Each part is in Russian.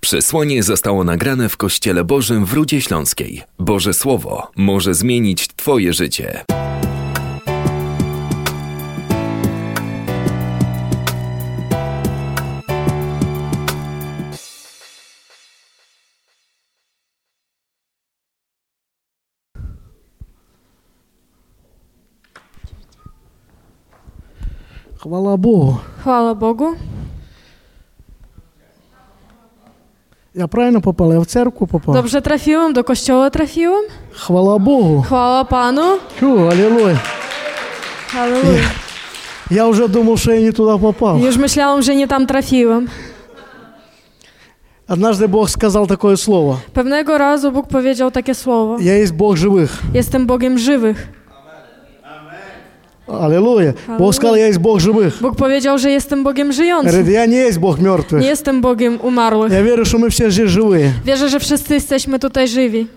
Przesłanie zostało nagrane w Kościele Bożym w Rudzie Śląskiej. Boże Słowo może zmienić Twoje życie. Chwała Bogu. Chwała Bogu. Ja правильно попал? Я в церковь попал? Dobrze trafiłem, do kościoła trafiłem. Chwała Bogu. Chwała Panu. Аллилуйя. Halleluja. Я уже думал, что я не туда попал. Już myślałem, że nie tam trafiłem. Однажды Бог сказал такое слово. Pewnego razu Bóg powiedział takie słowo. Я есть Бог живых. Jestem Bogiem żywych. Аллилуйя. Бог сказал, я есть Бог живых. Bóg powiedział, że jestem Bogiem żyjącym. Говорит, я не есть Бог мертвых. Nie jestem Bogiem umarłych. Я верю, что мы все здесь живые. Wierzę, że wszyscy jesteśmy tutaj żywi.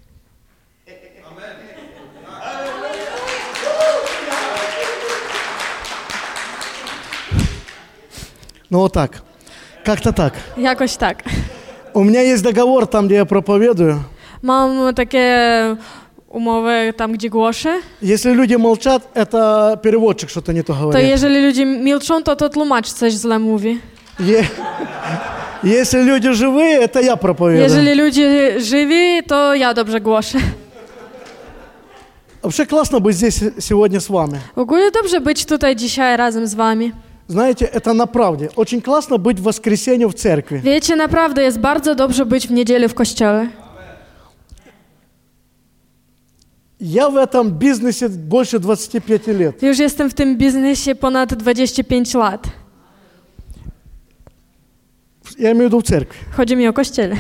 Ну вот так. Как-то так. Jakoś tak. У меня есть договор там, где я проповедую. Mam takie umowy tam, gdzie głoszę. Если люди молчат, это переводчик что-то не то To говорит. jeżeli ludzie milczą, to tłumacz coś źle mówi. Если люди живые, это я проповедую. Jeżeli ludzie żywi, to ja dobrze głoszę. Вообще классно быть здесь сегодня с вами. W ogóle dobrze być tutaj dzisiaj razem z wami. Знаете, это на правде. Очень классно быть в воскресенье в церкви. Wiecie, naprawdę jest bardzo dobrze być w niedzielę w kościele. Я в этом бизнесе больше 25 лет. Już jestem w tym biznesie ponad 25 lat. Я имею в виду в церкви. Chodzi mi o kościele.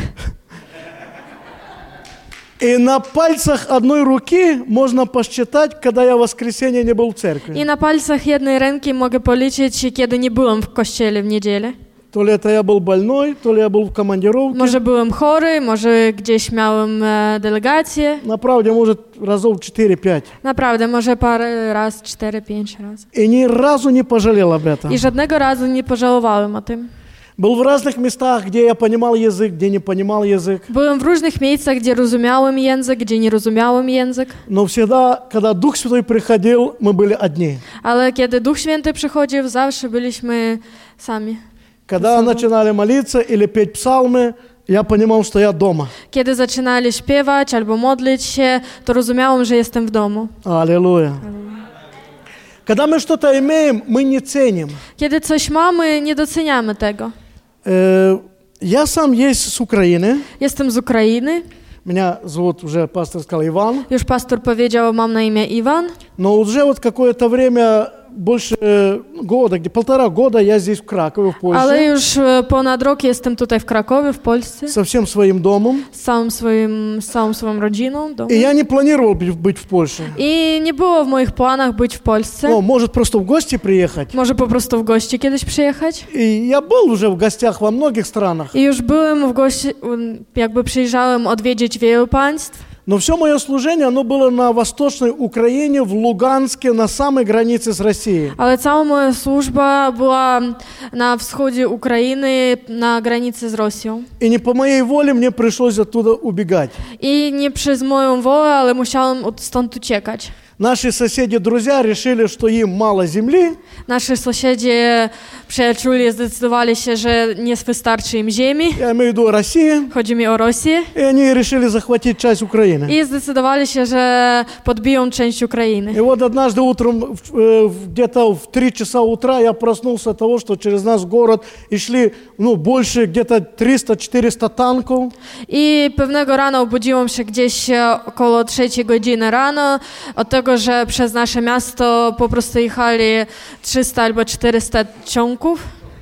И на пальцах одной руки можно посчитать, когда я в воскресенье не был в церкви. I na palcach jednej ręki mogę policzyć, kiedy nie byłem w kościele w niedzielę. То ли это я был больной, то ли я был в командировке. Może byłem chory, może gdzieś miałem delegację. На правде, может, разов 4-5. Naprawdę, może parę raz, 4-5 razy. И ни разу не пожалел об этом. I żadnego razu nie pożałowałem o tym. Был в разных местах, где я понимал язык, где не понимал язык. Byłem w różnych miejscach, gdzie rozumiałem język, gdzie nie rozumiałem język. Но всегда, когда Дух Святой приходил, мы были одни. Ale kiedy Duch Święty przychodził, zawsze byliśmy sami. Когда начинали молиться или петь псалмы, я понимал, что я дома. Kiedy zaczynali śpiewać albo modlić się, to rozumiałem, że jestem w domu. Аллилуйя. Когда мы что-то имеем, мы не ценим. Kiedy coś mamy, nie doceniamy tego. Я сам есть с Украины. Jestem z Ukrainy. Меня зовут, уже пастор сказал, Иван. Już pastor powiedział, mam na imię Iwan. Но уже вот какое-то время, больше года, где 1,5 года я здесь в Кракове, в Польше. Ale już ponad rok jestem tutaj w Krakowie, w Polsce. Со всем своим домом. Z całą swoją rodziną. Domem. И я не планировал быть в Польше. I nie było w moich planach być w Polsce. Ну, может, просто в гости приехать. Może po prostu w gości kiedyś przyjechać. И я был уже в гостях во многих странах. I już byłem w gości, jakby przyjrzałem odwiedzić wielu państw. Но все мое служение, оно было на Восточной Украине, в Луганске, на самой границе с Россией. Ale cała moja służba była na wschodzie Ukrainy, na granicy z Rosją. И не по моей воле мне пришлось оттуда убегать. I nie przez moją wolę, ale musiałem stąd uciekać. Наши соседи-друзья решили, что им мало земли. Nasi sąsiedzi, przyjaciele zdecydowali się, że nie wystarczy im ziemi. Я имею в виду Россию. Chodzi mi o Rosję. И они решили захватить часть Украины. I zdecydowali się, że podbiją część Ukrainy. И вот однажды утром, где-то в 3 часа утра, я проснулся от того, что через нас в город и шли, больше, где-то 300-400 танков. I pewnego rana obudziłam się gdzieś około 3 godziny rano od tego, że przez nasze miasto po prostu jechali 300 albo 400 ciągów.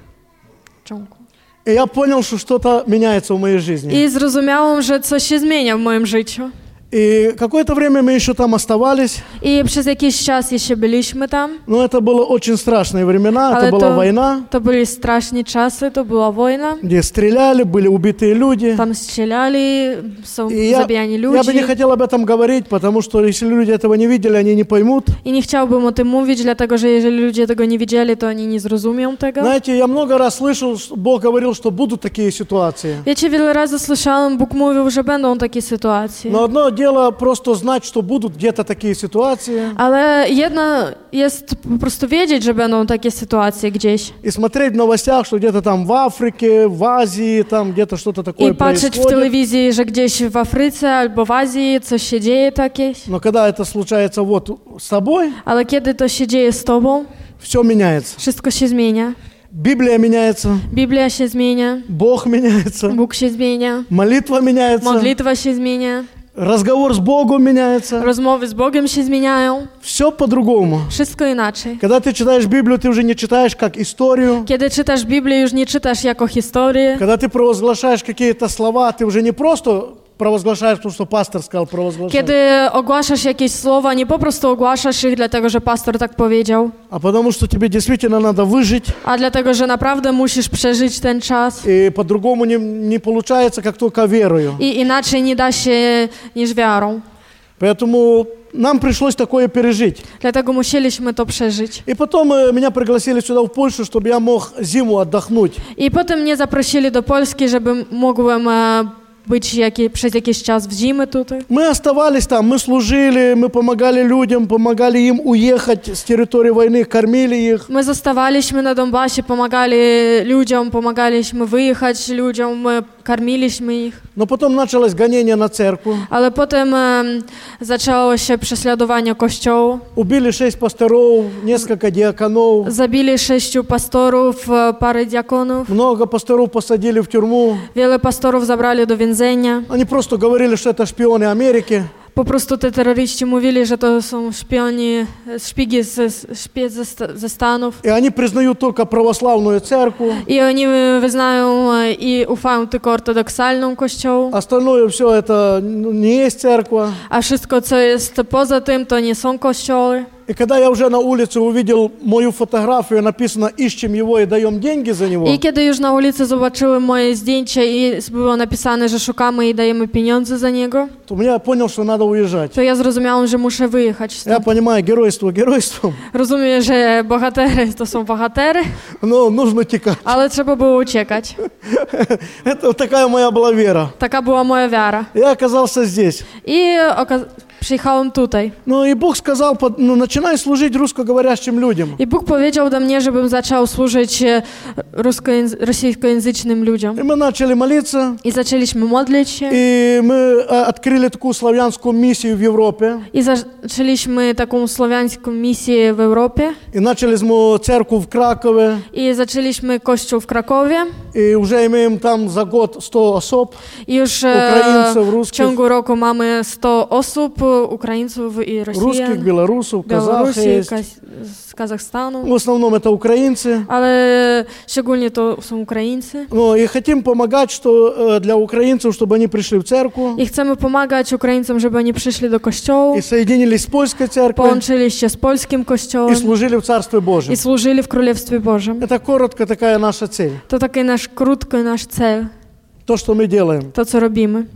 И я понял, что что-то меняется в моей жизни. I zrozumiałam, że coś się zmienia w moim życiu. И какое-то время мы еще там оставались. I przez jakiś czas jeszcze byliśmy tam. Но это было очень страшные времена, Ale это была война, to byli straszne czasy, to była wojna. где стреляли, были убитые люди. Там strzelali, są И я zabijani бы не ludzie. хотел об этом говорить, потому что если люди этого не видели, они не pоймут. I nie chciałbym o tym mówić, dlatego że jeżeli ludzie tego nie widzieli, to oni nie zrozumią tego. Знаете, я много раз слышал, что Бог говорил, что будут такие ситуации. Wiecie, wiele razy słyszałem, Bóg mówił, że będą takie sytuacje. Но одно дело просто знать, что будут где-то такие ситуации, Ale jedno jest po prostu wiedzieć, że będą takie sytuacje gdzieś. и смотреть в новостях, что где-то там в Африке, в Азии, там где-то что-то такое I patrzeć w происходит. telewizji, że gdzieś w Afryce albo w Azji coś się dzieje takieś. Но когда это случается вот с тобой, Ale kiedy to się dzieje z tobą, все меняется. wszystko się zmienia. Библия меняется, Biblia się zmienia, Бог меняется, Bóg się zmienia, молитва меняется, modlitwa się zmienia, разговор с Богом меняется. rozmowy z Bogiem się zmieniają. Все по-другому. Wszystko inaczej. Когда ты читаешь Библию, ты уже не читаешь как историю. Kiedy czytasz Biblię, już nie czytasz jako historię. Когда ты провозглашаешь какие-то слова, ты уже не просто провозглашаешь, потому что пастор сказал провозглашать, Kiedy ogłaszasz jakieś słowa, nie po prostu ogłaszasz ich dlatego, że pastor tak powiedział, а потому что тебе действительно надо выжить. a dlatego, że naprawdę musisz przeżyć ten czas. И по-другому не получается, как только верою. I inaczej nie da się niż wiarą. Поэтому нам пришлось такое пережить. Dlatego musieliśmy to przeżyć. И потом меня пригласили сюда, в Польшу, чтобы я мог зиму отдохнуть. I potem mnie zaprosili do Polski, żeby mogłem być przez jakiś czas w zimę tutaj. Мы оставались там, мы служили, мы помогали людям, помогали им уехать с территории войны, кормили их. My zostawaliśmy na Donbasie, pomagali ludziom, pomagaliśmy wyjechać ludziom, my karmiliśmy ich. Но потом началось гонение на церковь. Ale potem zaczęło się prześladowanie kościołu. Убили 6 пасторов, несколько диаконов. Zabili 6 pastorów, parę diakonów. Много пасторов посадили в тюрьму. Wiele pastorów zabrali do więzienia. Они просто говорили, что это шпионы Америки. Po prostu te terroryści mówili, że to są szpiegi ze Stanów. И они признают только православную церковь. I oni wyznają i ufają tylko ortodoksalną kościołu. Остальное все это не есть церковь. A wszystko, co jest poza tym, to nie są kościoły. И когда я уже на улице увидел мою фотографию, написано «Ищем его и даем деньги за него», I kiedy już na ulicy zobaczyłem moje zdjęcie i było napisane, że szukamy i dajemy pieniądze za niego, то я понял, что надо уезжать. to ja zrozumiałem, że muszę wyjechać Я stąd. понимаю, геройство геройством, Rozumiem, że bohatery to są bohatery, но нужно текать. ale trzeba było uciekać. Это вот такая моя была вера. Taka była moja wiara. Я оказался здесь. I przyjechałem tutaj. Ну и Бог сказал, начинай служить русскоговорящим людям. I Bóg powiedział do mnie, żebym zaczął służyć rosyjskojęzycznym ludziom. И мы начали молиться, I zaczęliśmy modlić się. и мы открыли такую славянскую миссию в Европе. I zaczęliśmy taką słowiańską misję w Europie. И начали мы церковь в Кракове. I zaczęliśmy kościół w Krakowie. И уже имеем там за год 100 особ. I już Украинцев, w русских, ciągu roku mamy 100 osób, Ukraińców i русских, Rosjan, белорусов, казахов Białorusi, есть. z Kazachstanu, В основном это украинцы. ale szczególnie to są Ukraińcy. Ну, и хотим помогать, что для украинцев, чтобы они пришли в церковь I chcemy pomagać Ukraińcom, żeby oni przyszli do kościołu, и соединились с польской церковью połączyli się z polskim kościołem и служили в Царстве Божьем. i służyli w Królestwie Bożym. Это коротко такая наша цель. To taki nasz cel, То, что мы делаем. to co robimy.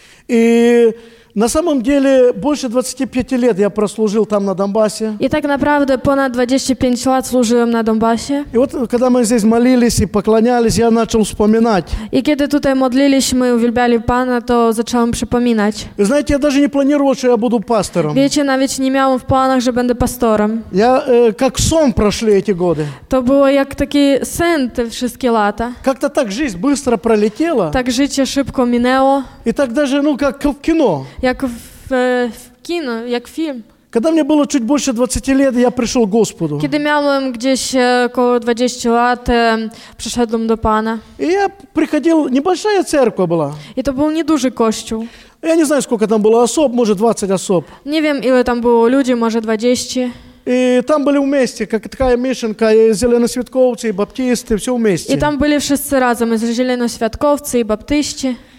И на самом деле больше 25 лет я прослужил там на Донбассе. I tak naprawdę ponad 25 lat służyłem na Donbasie. И вот когда мы здесь молились и поклонялись, я начал вспоминать. I kiedy tutaj modliliśmy, uwielbiali Pana, to zacząłem przypominać. Вы знаете, я даже не планировал, что я буду пастором. Wiecie, nawet nie miałem w planach, że będę pastorem. Я как сон прошли эти годы. To było jak taki sen te wszystkie lata. Как-то так жизнь быстро пролетела. Tak życie szybko minęło, И так даже, как в кино. jak w kino, jak film. Когда мне было чуть больше 20 лет, я пришел к Господу. Kiedy miałem gdzieś około 20 lat, przyszedłem do Pana. И я приходил, небольшая церковь была. I to był nieduży kościół. Я не знаю, сколько там было особ, может 20 особ. Nie wiem, ile tam było ludzi, może 20. И там были вместе, как такая мешанка, и зеленосветковцы, и баптисты, все вместе. I tam byli wszyscy razem, i zielonoświadkowcy, i baptyści.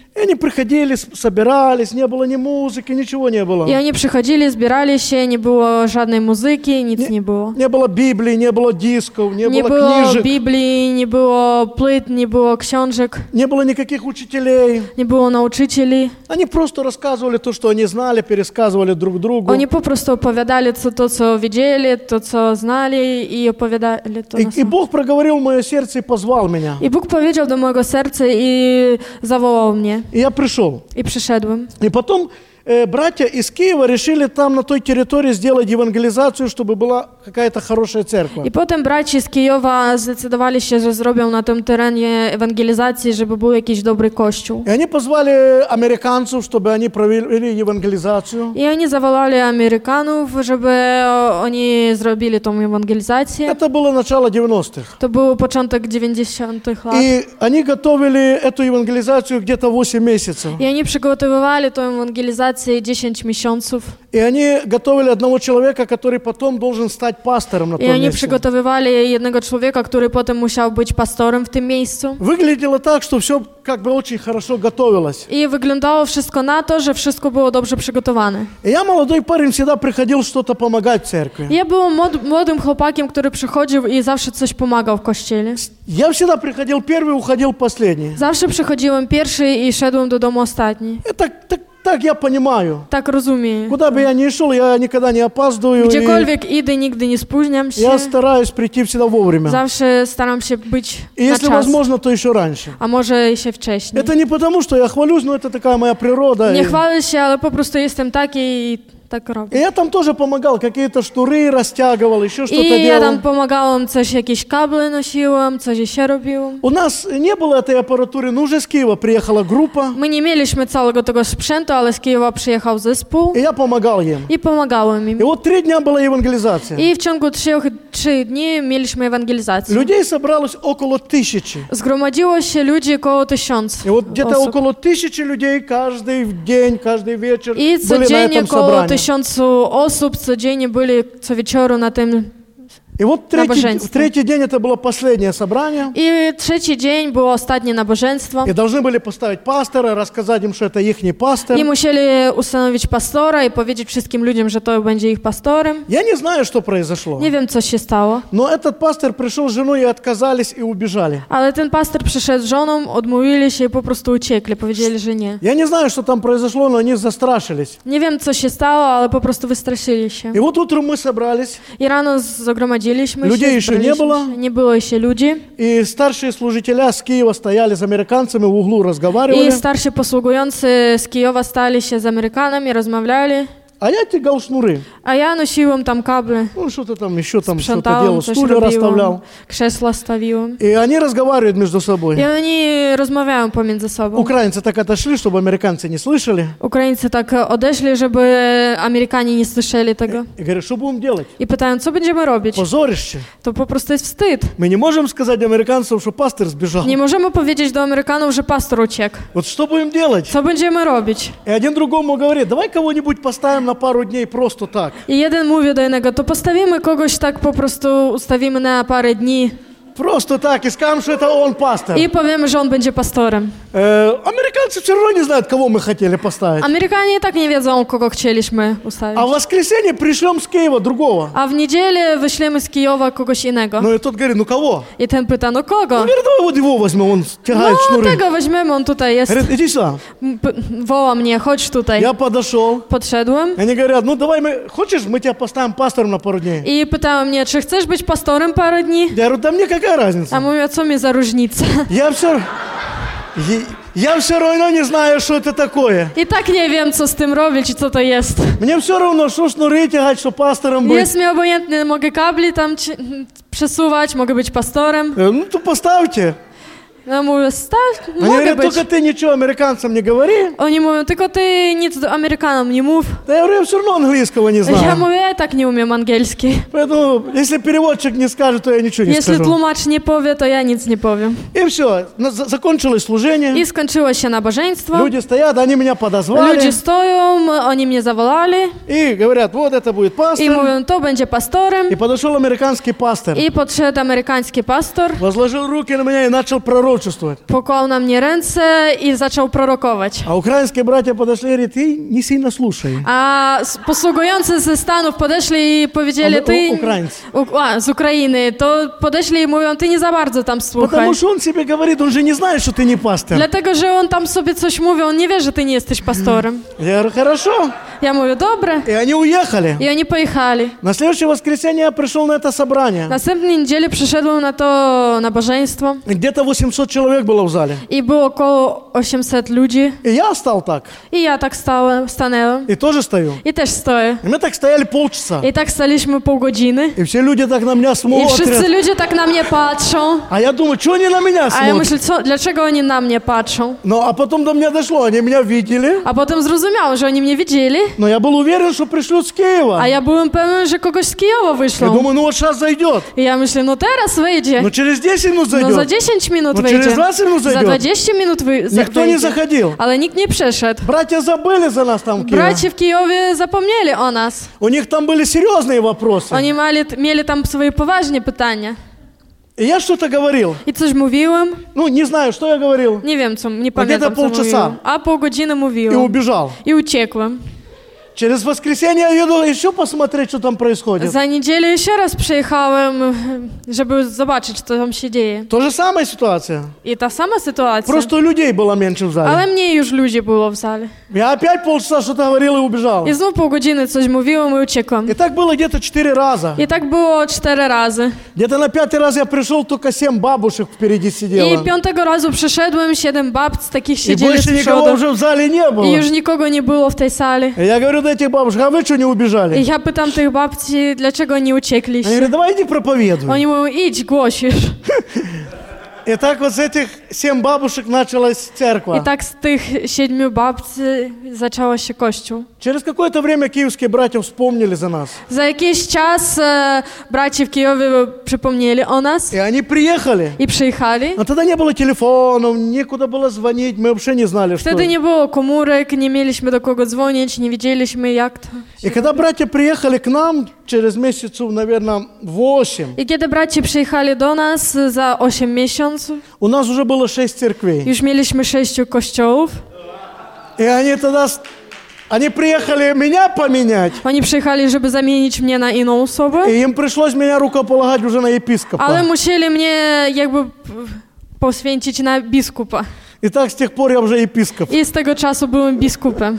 И они приходили, собирались, не было ни музыки, ничего не было. I oni przychodzili, zbierali się, nie było żadnej muzyki, nic nie było. Не было Библии, не было дисков, не Nie было było книжек, Biblii, nie było płyt, nie było książek, не было никаких учителей. nie było nauczycieli. Они просто рассказывали то, что они знали, пересказывали друг другу. Oni po prostu opowiadali to, co wiedzieli, to, co znali i opowiadali to na И Бог проговорил в мое сердце и позвал меня. I Bóg powiedział do mojego serca i zawołał mnie. И я пришел. I przyszedłem. И потом братья из Киева решили там на той территории сделать евангелизацию, чтобы была какая-то хорошая церковь. I potem braci z Kijowa zdecydowali się, że zrobią na tym terenie ewangelizacji, żeby był jakiś dobry kościół. И они позвали американцев, чтобы они провели евангелизацию. I oni zawołali Amerykanów, żeby oni zrobili tą ewangelizację. Это было начало 90-х. To był początek 90-tych lat. И они готовили эту евангелизацию где-то 8 месяцев. I oni przygotowywali tą ewangelizację 10 miesiąców. И они готовили одного человека, который потом должен stać pastorem na I tym oni miejscu. przygotowywali jednego człowieka, który potem musiał być pastorem w tym miejscu. Выглядело так, что все как бы очень хорошо готовилось. I wyglądało wszystko na to, że wszystko było dobrze przygotowane. И я, молодой парень, всегда приходил что-то помогать в церкви. Ja byłem młodym chłopakiem, który przychodził i zawsze coś pomagał w kościele. Я всегда приходил первый, уходил последний. Zawsze przychodziłem pierwszy i szedłem do domu ostatni. Так я понимаю. Tak rozumiem. Куда бы я ни шел, я никогда не опаздываю. Gdziekolwiek idę, nigdy nie spóźniam się. Я стараюсь прийти всегда вовремя. Zawsze staram się być И na если czas. возможно, то еще раньше. A może się wcześniej. Это не потому, что я хвалюсь, но это такая моя природа. Nie chwalę się, ale po prostu jestem taki i tak И robię. я там тоже помогал, какие-то шнуры растягивал, еще что-то I ja делал. tam pomagałem, coś, jakieś kable nosiłem, coś jeszcze robiłem. У нас не было этой аппаратуры, но уже с Киева приехала группа, My nie mieliśmy całego tego sprzętu, ale z Kijowa przyjechał zespół и я помогал им. i pomagałem im. И вот 3 дня была евангелизация. I w ciągu 3 dni mieliśmy ewangelizację. Людей собралось около 1000. Zgromadziło się ludzi około 1000 И вот где-то osób. около 1000 людей каждый день, каждый вечер I были на codziennie этом około собрании. 1000 osób codziennie byli co wieczoru na tym. И вот в Набоженство. третий день это было последнее собрание. I trzeci dzień było ostatnie nabożeństwo. И должны были поставить пастора, рассказать им, что это ихний пастор. I musieli ustanowić pastora i powiedzieć wszystkim ludziom, że to będzie ich pastorem. Я не знаю, что произошло. Nie wiem, co się stało, Но этот пастор пришел с женой и отказались и убежали. ale ten pastor przyszedł z żoną, odmówili się i po prostu uciekli, powiedzieli, że nie. Я не знаю, что там произошло, но они застрашились. Nie wiem, co się stało, ale po prostu wystraszyli się. И вот утром мы собрались, I rano zgromadziliśmy Людей się, еще не было. nie było jeszcze ludzi. и старшие служителя с Киева стояли с американцами в углу, разговаривали. I starsi posługujący z Kijowa stali się z Amerykanami, rozmawiali, А я тягал шнуры. a ja nosiłem tam kable, Ну, что-то там еще там что-то sprzątałem, делал, coś стулья расставлял. robiłem, krzesła stawiłem. И они разговаривают между собой. I oni rozmawiają pomiędzy sobą. Украинцы так отошли, чтобы американцы не слышали. Ukraińcy tak odeszli, żeby Amerykanie nie słyszeli tego. И говорят, что будем делать? I pytają, co będziemy robić? Позоришься. To po prostu jest wstyd. Мы не можем сказать американцам, что пастор сбежал. Nie możemy powiedzieć do Amerykanów, że pastor uciekł. Вот что будем делать? Co będziemy robić? И один другому говорит, давай кого-нибудь поставим на пару дней просто так. I jeden mówi do innego, to postawimy kogoś tak po prostu, ustawimy na parę dni Просто так, и скажем, что это он пастор. i powiemy, że on będzie pastorem. Американцы все равно не знают, кого мы хотели поставить. Amerykanie i tak nie wiedzą, kogo chcieliśmy ustawić. А в воскресенье пришлем с Киева другого. A w niedzielę wyślemy z Kijowa kogoś innego. Ну и тот говорит, ну кого? I ten pyta, no kogo? Он говорит, давай вот его возьмем, он тягает No шнуры. tego weźmiemy, on tutaj jest. Говорит, иди сюда. Woła mnie, chodź tutaj. Я подошел. Podszedłem Они говорят, ну давай мы, хочешь, мы тебя поставим пастором на пару дней? i pytała mnie, czy chcesz być pastorem parę dni? Я говорю, да мне какая разница? A mówię, co mi za różnica? Я все равно не знаю, что это такое. I tak nie wiem, co z tym robić i co to jest. Мне все равно, что шнуры тягать, что пастором быть. Jest mi obojętne, mogę kabli tam przesuwać, mogę być pastorem. Ну то поставьте. No mówię, staw, Они mogę говорят, być. только ты ничего американцам не говори. Oni mówią, tylko ty nic do Amerykanom nie mów. Да я говорю, я все равно английского не Ja знаю. mówię, ja i tak nie umiem angielski. Поэтому, если переводчик не скажет, то я ничего не Jeśli скажу. tłumacz nie powie, to ja nic nie powiem. И все, закончилось служение. I skończyło się nabożeństwo. Люди стоят, они меня подозвали. Ludzie stoją, oni mnie zawołali И говорят, вот это будет i пастор. mówią, to będzie pastorem. И подошел американский пастор. I podszedł amerykański pastor Возложил руки на меня и начал пророчествовать. пророчествовать. Poklał na mnie ręce i zaczął prorokować. А украинские братья подошли и говорят, ты не сильно слушай. A posługujący ze Stanów podeszli i powiedzieli, ty... Украинцы. Z Ukrainy, to podeszli i mówią, ty nie za bardzo tam słuchaj. Потому что он себе говорит, он же не знает, что ты не пастор. Dlatego, że on tam sobie coś mówi, on nie wie, że ty nie jesteś pastorem. Я говорю, хорошо. Ja mówię, dobre. И они уехали. I oni pojechali. На следующее воскресенье я пришел на это собрание. Następnej niedzieli przyszedłem na to nabożeństwo Где-то 800 человек было в зале. i było około 800 ludzi. И я стал так. I ja tak stanęłem. И тоже стою. I też stoję. И мы так стояли полчаса. I tak staliśmy pół godziny. И все люди так на меня I wszyscy смотрят. ludzie tak na mnie patrzą. А я думаю, что они на меня A ja смотрят? myślę, dlaczego oni na mnie patrzą? Ну, а потом до меня дошло, они меня видели. A potem zrozumiałem, że oni mnie widzieli. Но я был уверен, что пришлют с Киева. A ja byłem pewien, że kogoś z Kijowa Я wyślą. думаю, ну вот сейчас зайдет. I ja myślę, no teraz wyjdzie. Ну через 10 минут No za зайдет. 10 minut No wyjdzie. через 20 минут Za зайдет. 20 minut Никто не wyjdzie. заходил. Ale nikt nie przeszedł. Братья забыли за нас там в Киеве. Bracia w Kijowie zapomnieli o nas. У них там были серьезные вопросы. Oni mieli tam swoje poważne pytania. И я что-то говорил. I coś mówiłem. Ну, не знаю, что я говорил. Nie wiem, co, nie Где-то pamiętam, co полчаса. mówiłem. A pół godziny И mówiłem. убежал. I uciekłem. Через воскресенье я еду еще посмотреть, что там происходит. Za niedzielę jeszcze raz przyjechałem, żeby zobaczyć, co tam się dzieje. То же самая ситуация. I ta sama sytuacja. Просто людей было меньше в зале. Ale mniej już ludzi było w sali. Я опять полчаса что-то говорил и убежал. I znów pół godziny coś mówiłem i uciekłem. И так было где-то 4 раза. I tak było 4 razy. Где-то на 5-й раз я пришел, только 7 бабушек впереди I сидело. 5. razu przyszedłem, 7 babc takich И siedzieli больше z никого przodu. уже в зале не I было. już nikogo nie było w tej sali. И я говорю до этих бабушек, а вы что не I убежали? ja pytam tych babci, dlaczego nie Они uciekliście. говорят, давай иди проповедуй. Oni mówią, idź, głosisz. И так вот с этих 7 бабушек началась I церковь. tak z tych 7 babci zaczęło się kościół. Через какое-то время киевские братья вспомнили за нас. Za jakiś czas bracia w Kijowie przypomnieli o nas И они приехали. i przyjechali. Но тогда не было телефонов, некуда было звонить, мы вообще не знали, что. Wtedy nie było komórek, nie mieliśmy do kogo dzwonić, nie wiedzieliśmy jak to. И когда братья приехали к нам, через месяцев, наверное, 8, I kiedy bracia przyjechali do nas za 8 miesięcy, у нас уже было 6 церквей. już mieliśmy 6 kościołów. И они тогда, они приехали меня поменять, Oni przyjechali, żeby zamienić mnie na inną osobę, и им пришлось меня рукополагать уже на епископа. ale musieli mnie jakby poświęcić na biskupa. И так с тех пор я уже епископ. I z tego czasu byłem biskupem.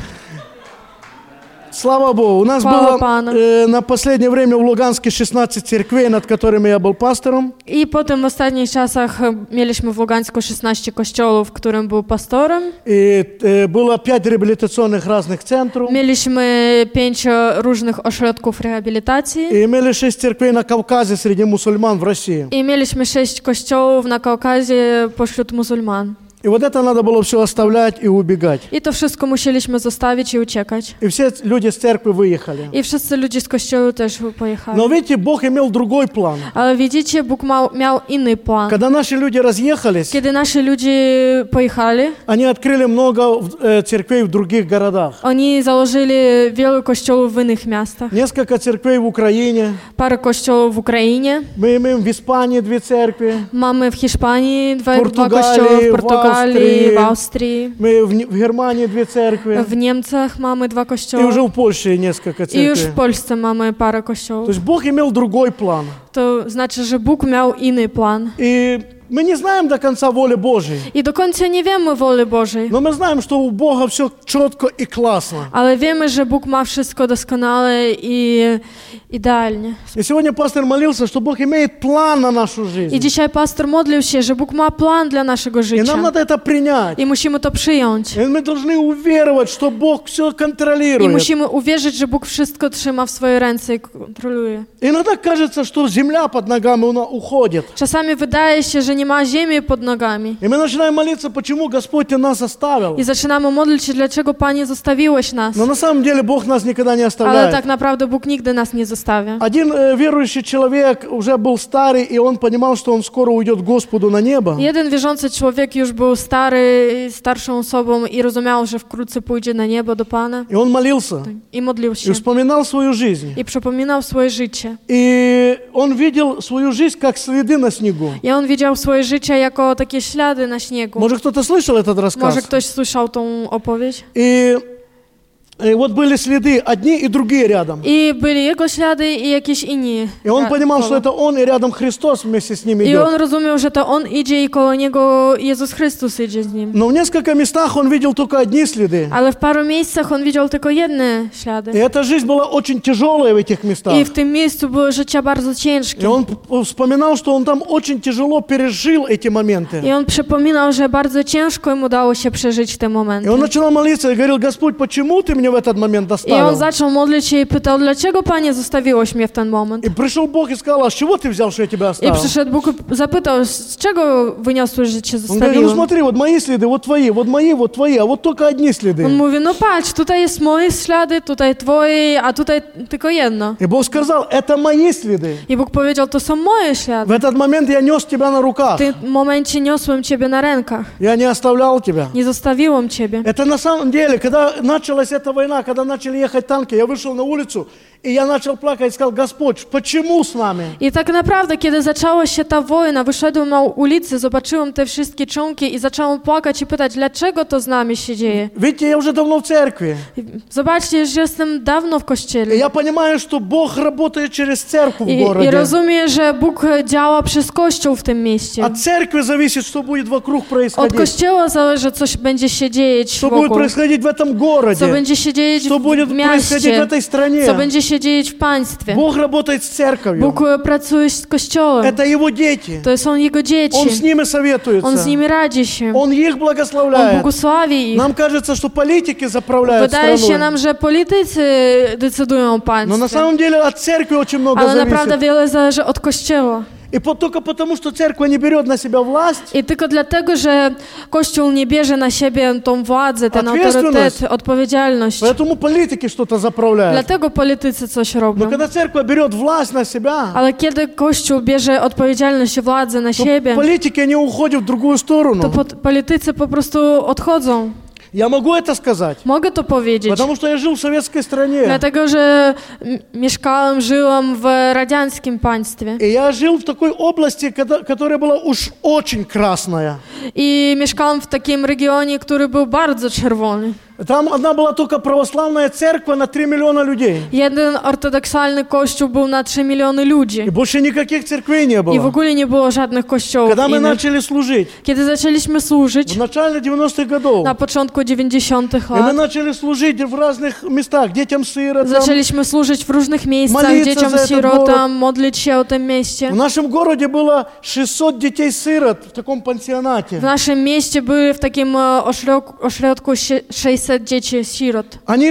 Слава Богу. У нас Слава было Пану. На последнее время в Луганске 16 церквей, над которыми я был пастором. I potem w ostatnich czasach mieliśmy w Lugańsku 16 kościołów, w którym był pastorem. И было 5 реабилитационных разных центров. Mieliśmy 5 różnych ośrodków rehabilitacji. И имели 6 церквей на Кавказе среди мусульман в России. I mieliśmy 6 kościołów na Kaukazie pośród muzułman. И вот это надо было все оставлять и убегать. I to wszystko musieliśmy zostawić i uciekać. И все люди с церкви wyjechали. I wszyscy ludzie z kościoła też pojechali. Но видите, Бог имел другой план. Ale widzicie, Bóg miał inny plan. Когда наши люди разъехались, Kiedy nasi ludzie pojechali, они открыли много церквей в других городах. oni założyli wielu kościołów w innych miastach. Несколько церквей в Украине. Parę kościołów w Ukrainie. Мы имеем в Испании 2 церкви. Mamy w Hiszpanii dwa Portugalii, kościoły, w w Portugalii, Austrii. w Austrii. Мы в Германии 2 церкви. W Niemczech mamy 2 И kościoły. уже в Польше несколько I już w церквей. Polsce mamy parę То kościołów. есть Бог имел другой план. To znaczy, że Bóg miał inny plan. И мы не знаем до конца воли Божьей. I do końca nie wiemy woli Bożej. Но мы знаем, что у Бога все четко и классно. Ale wiemy, że Bóg ma wszystko doskonale i idealnie. И сегодня пастор молился, что Бог имеет план на нашу I жизнь. dzisiaj pastor modlił się, że Bóg ma plan dla naszego И życia. нам надо это принять. I musimy to przyjąć. И мы должны уверовать, что Бог все I контролирует. musimy uwierzyć, że Bóg wszystko trzyma w swoje ręce i kontroluje. Иногда кажется, что земля под ногами она уходит. Czasami wydaje się, że nie ma ziemi pod nogami. И мы начинаем молиться, почему Господь ты нас оставил. I zaczynamy modlić się, dlaczego Panie zostawiłeś nas. Но на самом деле Бог нас никогда не Ale оставляет. tak naprawdę Bóg nigdy nas nie zostawia. Один верующий человек уже был старый, и он понимал, что он скоро уйдет к Господу на небо. Jeden wierzący człowiek już był stary, starszą osobą i rozumiał, że wkrótce pójdzie na niebo do Pana. И он молился, I modlił и się. вспоминал свою жизнь. I przypominał swoje życie. И он видел свою жизнь как следы на снегу. I on widział swoje swoje życie jako takie ślady na śniegu. Может, кто-то слышал этот рассказ? Może ktoś słyszał tą opowieść? И вот были следы, одни и другие рядом. I byli jego ślady i jakieś inni. И он понимал, что это он, и рядом Христос вместе с ним I идет. on rozumiał, że to on idzie i koło niego Jezus Chrystus idzie z nim. Но в нескольких местах он видел только одни следы. Ale w paru miejscach on widział tylko jedne ślady. И эта жизнь была очень тяжелая в этих местах. I w tym miejscu było życie bardzo ciężkie. И он вспоминал, что он там очень тяжело пережил эти моменты. I on przypominał, że bardzo ciężko mu udało się przeżyć te И momenty. он начинал молиться и говорил: Господь, почему ты меня в этот момент I on доставил? zaczął modlić się i pytał, dlaczego Panie zostawiłeś mnie w ten moment? И пришел Бог и сказал: а с чего ты взял, что я тебя I оставил? przyszedł Bóg i zapytał, z czego wyniosłeś, że cię Он говорит: ну zostawiłem? смотри, вот мои следы, вот твои, вот мои, вот твои, а вот только одни On следы. mówi, no patrz, tutaj jest moje ślady, tutaj twoje, a tutaj tylko jedno. И Бог сказал: это мои следы. I Bóg powiedział, to są moje В ślady. этот момент я нес тебя на руках. W tym momencie niosłem ciebie na rękach. Я не оставлял тебя. Nie zostawiłem ciebie. Это на самом деле, когда началась эта война, когда начали ехать танки, я вышел на улицу, и я начал плакать и сказал: Господь, почему с нами? I tak naprawdę, kiedy zaczęła się ta wojna, wyszedłem na ulicę, zobaczyłem te wszystkie czołgi i zacząłem płakać i pytać, dlaczego to z nami się dzieje. Видите, я уже давно в церкви. Zobaczcie, że jestem dawno w И kościele. я понимаю, что Бог работает через церковь в I городе. rozumiem, że Bóg działa przez Kościół w tym mieście. От церкви зависит, что будет вокруг Od происходить. Kościoła zależy, co będzie się dzieć Что будет wokół. происходить в этом Co городе. będzie się dzieć Что будет w происходить в mieście. этой стране. Co będzie się dzieć w państwie. Bог работает с церковью. Bóg pracuje z Kościołem. Это Его дети. To są Jego Он dzieci. с ними On z советуется. nimi radzi się. Он их On благословляет. błogosławi ich. Нам кажется, что политики заправляют Wydaje się страной. nam, że politycy decydują o Но на państwie. самом деле от церкви очень много Ale naprawdę зависит. wiele zależy od Kościoła. И только потому, что церковь не берет на себя власть, I tylko dlatego, że Kościół nie bierze na siebie tą władzę, ten Ответственность. autorytet, odpowiedzialność. поэтому политики что-то заправляют. Dlatego politycy coś Но robią. когда церковь берет власть на себя, Ale kiedy Kościół bierze odpowiedzialność i władzę na то siebie, политики, они uходят в другую to сторону. politycy po prostu odchodzą. Я могу это сказать, Mogę to powiedzieć. потому что я жил в советской стране. Dlatego, że żyłam w radzieckim państwie. И я жил в такой области, которая была уж очень красная. I mieszkałam w takim regionie, który był bardzo czerwony. Там одна была только православная церковь на 3 миллиона людей. Jeden ortodoksalny kościół był na 3 miliony ludzi. И больше никаких церквей не I w было. ogóle nie było żadnych kościołów Когда мы innych. начали служить, Kiedy zaczęliśmy służyć в начале 90-х годов, na początku 90-tych и мы lat, начали служить в разных местах, детям-сиротам. zaczęliśmy służyć w różnych miejscach, Молиться dzieciom за этот sierotom, modlić się o tym mieście. В нашем городе было 600 детей-сирот в таком W пансионате. naszym mieście były w takim ośrodku 600 dzieci sierot.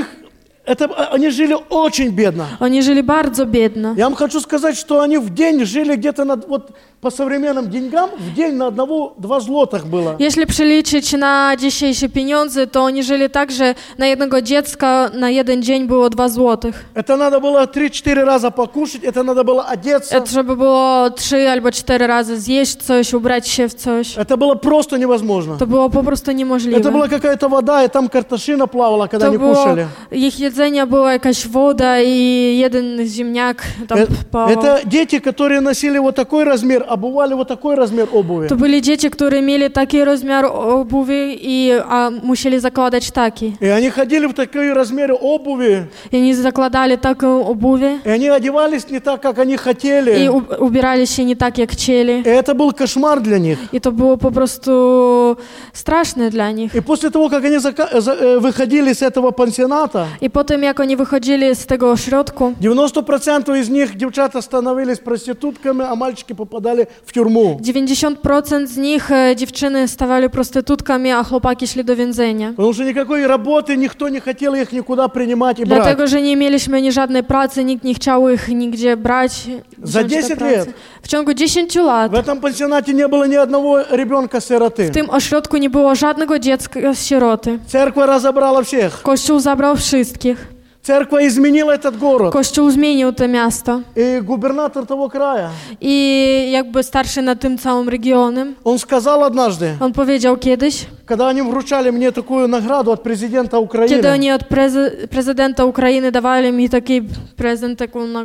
Они жили очень бедно. Oni żyli bardzo biedno. Я вам хочу сказать, что они в день жили где-то вот по современным деньгам, в день на 1-2 злотых было. Jeśli przeliczyć na dzisiejsze pieniądze, to oni żyli tak, że na jednego dziecka na jeden dzień było 2 złotych. Это надо было 3-4 раза покушать, это надо было одеться. Trzeba było 3 albo 4 razy zjeść coś, ubrać się w coś. Это было просто невозможно. To było po prostu Это niemożliwe. была какая-то вода, и там картошина плавала, когда To они było, кушали. ich jedzenia była jakaś woda i jeden ziemniak tam pływał. Это дети, которые носили вот такой размер, обували вот такой размер обуви. To byli dzieci, które mieli taki rozmiar obuwi a musieli zakładać taki. И они ходили в такие размеры обуви, I oni zakładali taką obuwie и они одевались не так, как они хотели. i ubierali się nie tak, jak chcieli. И это был кошмар для них. I to było po prostu straszne dla nich. И после того, как они выходили с этого пансионата, I po tym, jak oni wychodzili z tego ośrodku, 90% из них девчата становились проститутками, а мальчики попадали в тюрьму. 90% z nich dziewczyny stawali prostytutkami, a chłopaki szli do więzienia. Потому что никакой работы никто не хотел их никуда принимать и брать. Dlatego, że nie mieliśmy ni żadnej pracy, nikt nie chciał ich nigdzie brać. Za wziąć do 10 pracy. lat. W ciągu 10 lat В этом пансионате не было ни одного ребенка-сироты. w tym ośrodku nie było żadnego dziecka z sieroty. Церковь разобрала всех. Kościół zabrał wszystkich. Церковь изменила этот город. Kościół zmienił to miasto. И губернатор того края, I jakby starszy nad tym całym regionem, он сказал однажды, on powiedział kiedyś, когда они вручали мне такую награду от президента kiedy Украины, oni od prezydenta Ukrainy dawali mi taki prezent, taką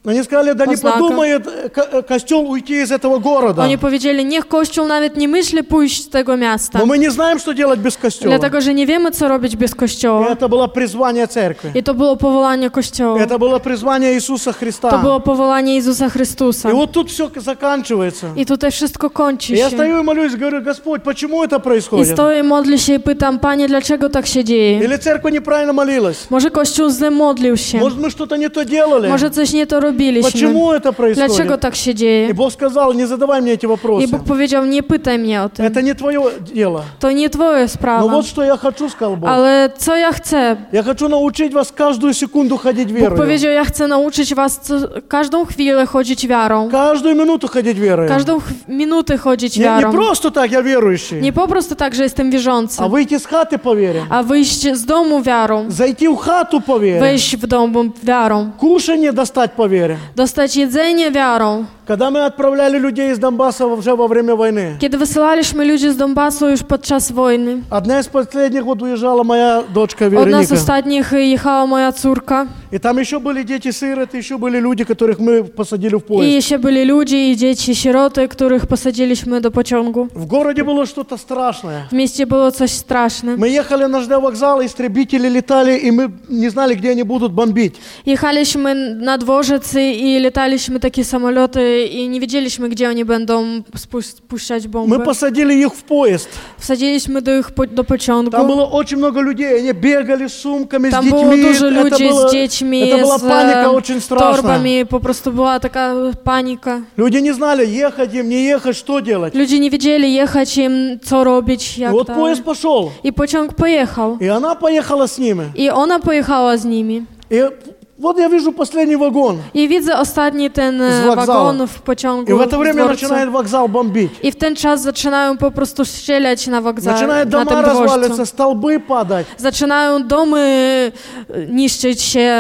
Они сказали, да не Ознака. подумает костел уйти из этого города. Oni powiedzieli, niech Kościół nawet nie myśli pójść z tego miasta. Но мы не знаем, что делать без костела. Dlatego, że nie wiemy, co robić bez И Kościoła. это было призвание церкви. I to było powołanie Kościoła. Это было призвание Иисуса Христа. To było powołanie Jezusa И Chrystusa. вот тут все заканчивается. I tutaj wszystko kończy И я się. стою и молюсь, говорю, Господь, почему это I происходит? stoję, modlę się i pytam, Panie, dlaczego tak się dzieje? Или церковь неправильно молилась? Może Kościół źle modlił się? Может, мы что-то не то делали? Może coś nie to robiliśmy? Почему это Dlaczego происходит? tak się И dzieje? Бог сказал, не задавай мне эти I вопросы. Bóg powiedział, nie pytaj mnie o tym. Это не твое дело. To nie twoja Но sprawa. вот что я хочу, сказал Бог. Ale co ja chcę? Я хочу научить вас каждую секунду ходить Bóg верой. powiedział, ja chcę nauczyć was każdą chwilę chodzić wiarą. Каждую минуту ходить верой. Każdą minutę chodzić Не wiarą. просто так, я верующий. Nie po prostu tak, że jestem wierzący, А выйти с хаты по вере. a wyjść z domu wiarą. Зайти в хату по вере. Wejść w dom wiarą. Кушанье достать по вере. Dostać jedzenie wiarą. Когда мы отправляли людей из Донбасса уже во время войны, Kiedy wysyłaliśmy ludzi z Donbasu już podczas wojny, одна из последних вот уезжала моя дочка одна z Вероника. ostatnich jechała moja córka. И там еще были дети-сироты, еще были люди, которых мы посадили в I поезд. jeszcze byli ludzie i dzieci, sieroty, których posadziliśmy do pociągu. В городе было что-то страшное. W mieście było coś straszne. Мы ехали на ЖД вокзал, истребители летали, и мы не знали, где они будут бомбить. Jechaliśmy na dworzec i lataliśmy takie samoloty i nie wiedzieliśmy, gdzie oni będą spuszczać bomby. Мы посадили их в поезд. Wsadziliśmy do pociągu. Там было очень много людей, они bегали с сумками, с Tam było детьми. dużo ludzi z dziećmi, это была паника очень z страшная. torbami, po prostu była taka panika. Люди не знали, ехать им, не ехать, что делать. Ludzie nie wiedzieli jechać im, co robić, И jak вот dalej. поезд пошел, I pociąg pojechał. и она поехала с ними. I ona pojechała z nimi. И вот я вижу последний вагон. I widzę ostatni ten Z wokzału. wagon w pociągu. И в это w время dworcu. начинает вокзал бомбить. I w ten czas zaczynają po prostu strzelać na wokzale, Начинают na дома tym разваливаться, dworcu. столбы падать. Zaczynają domy niszczyć się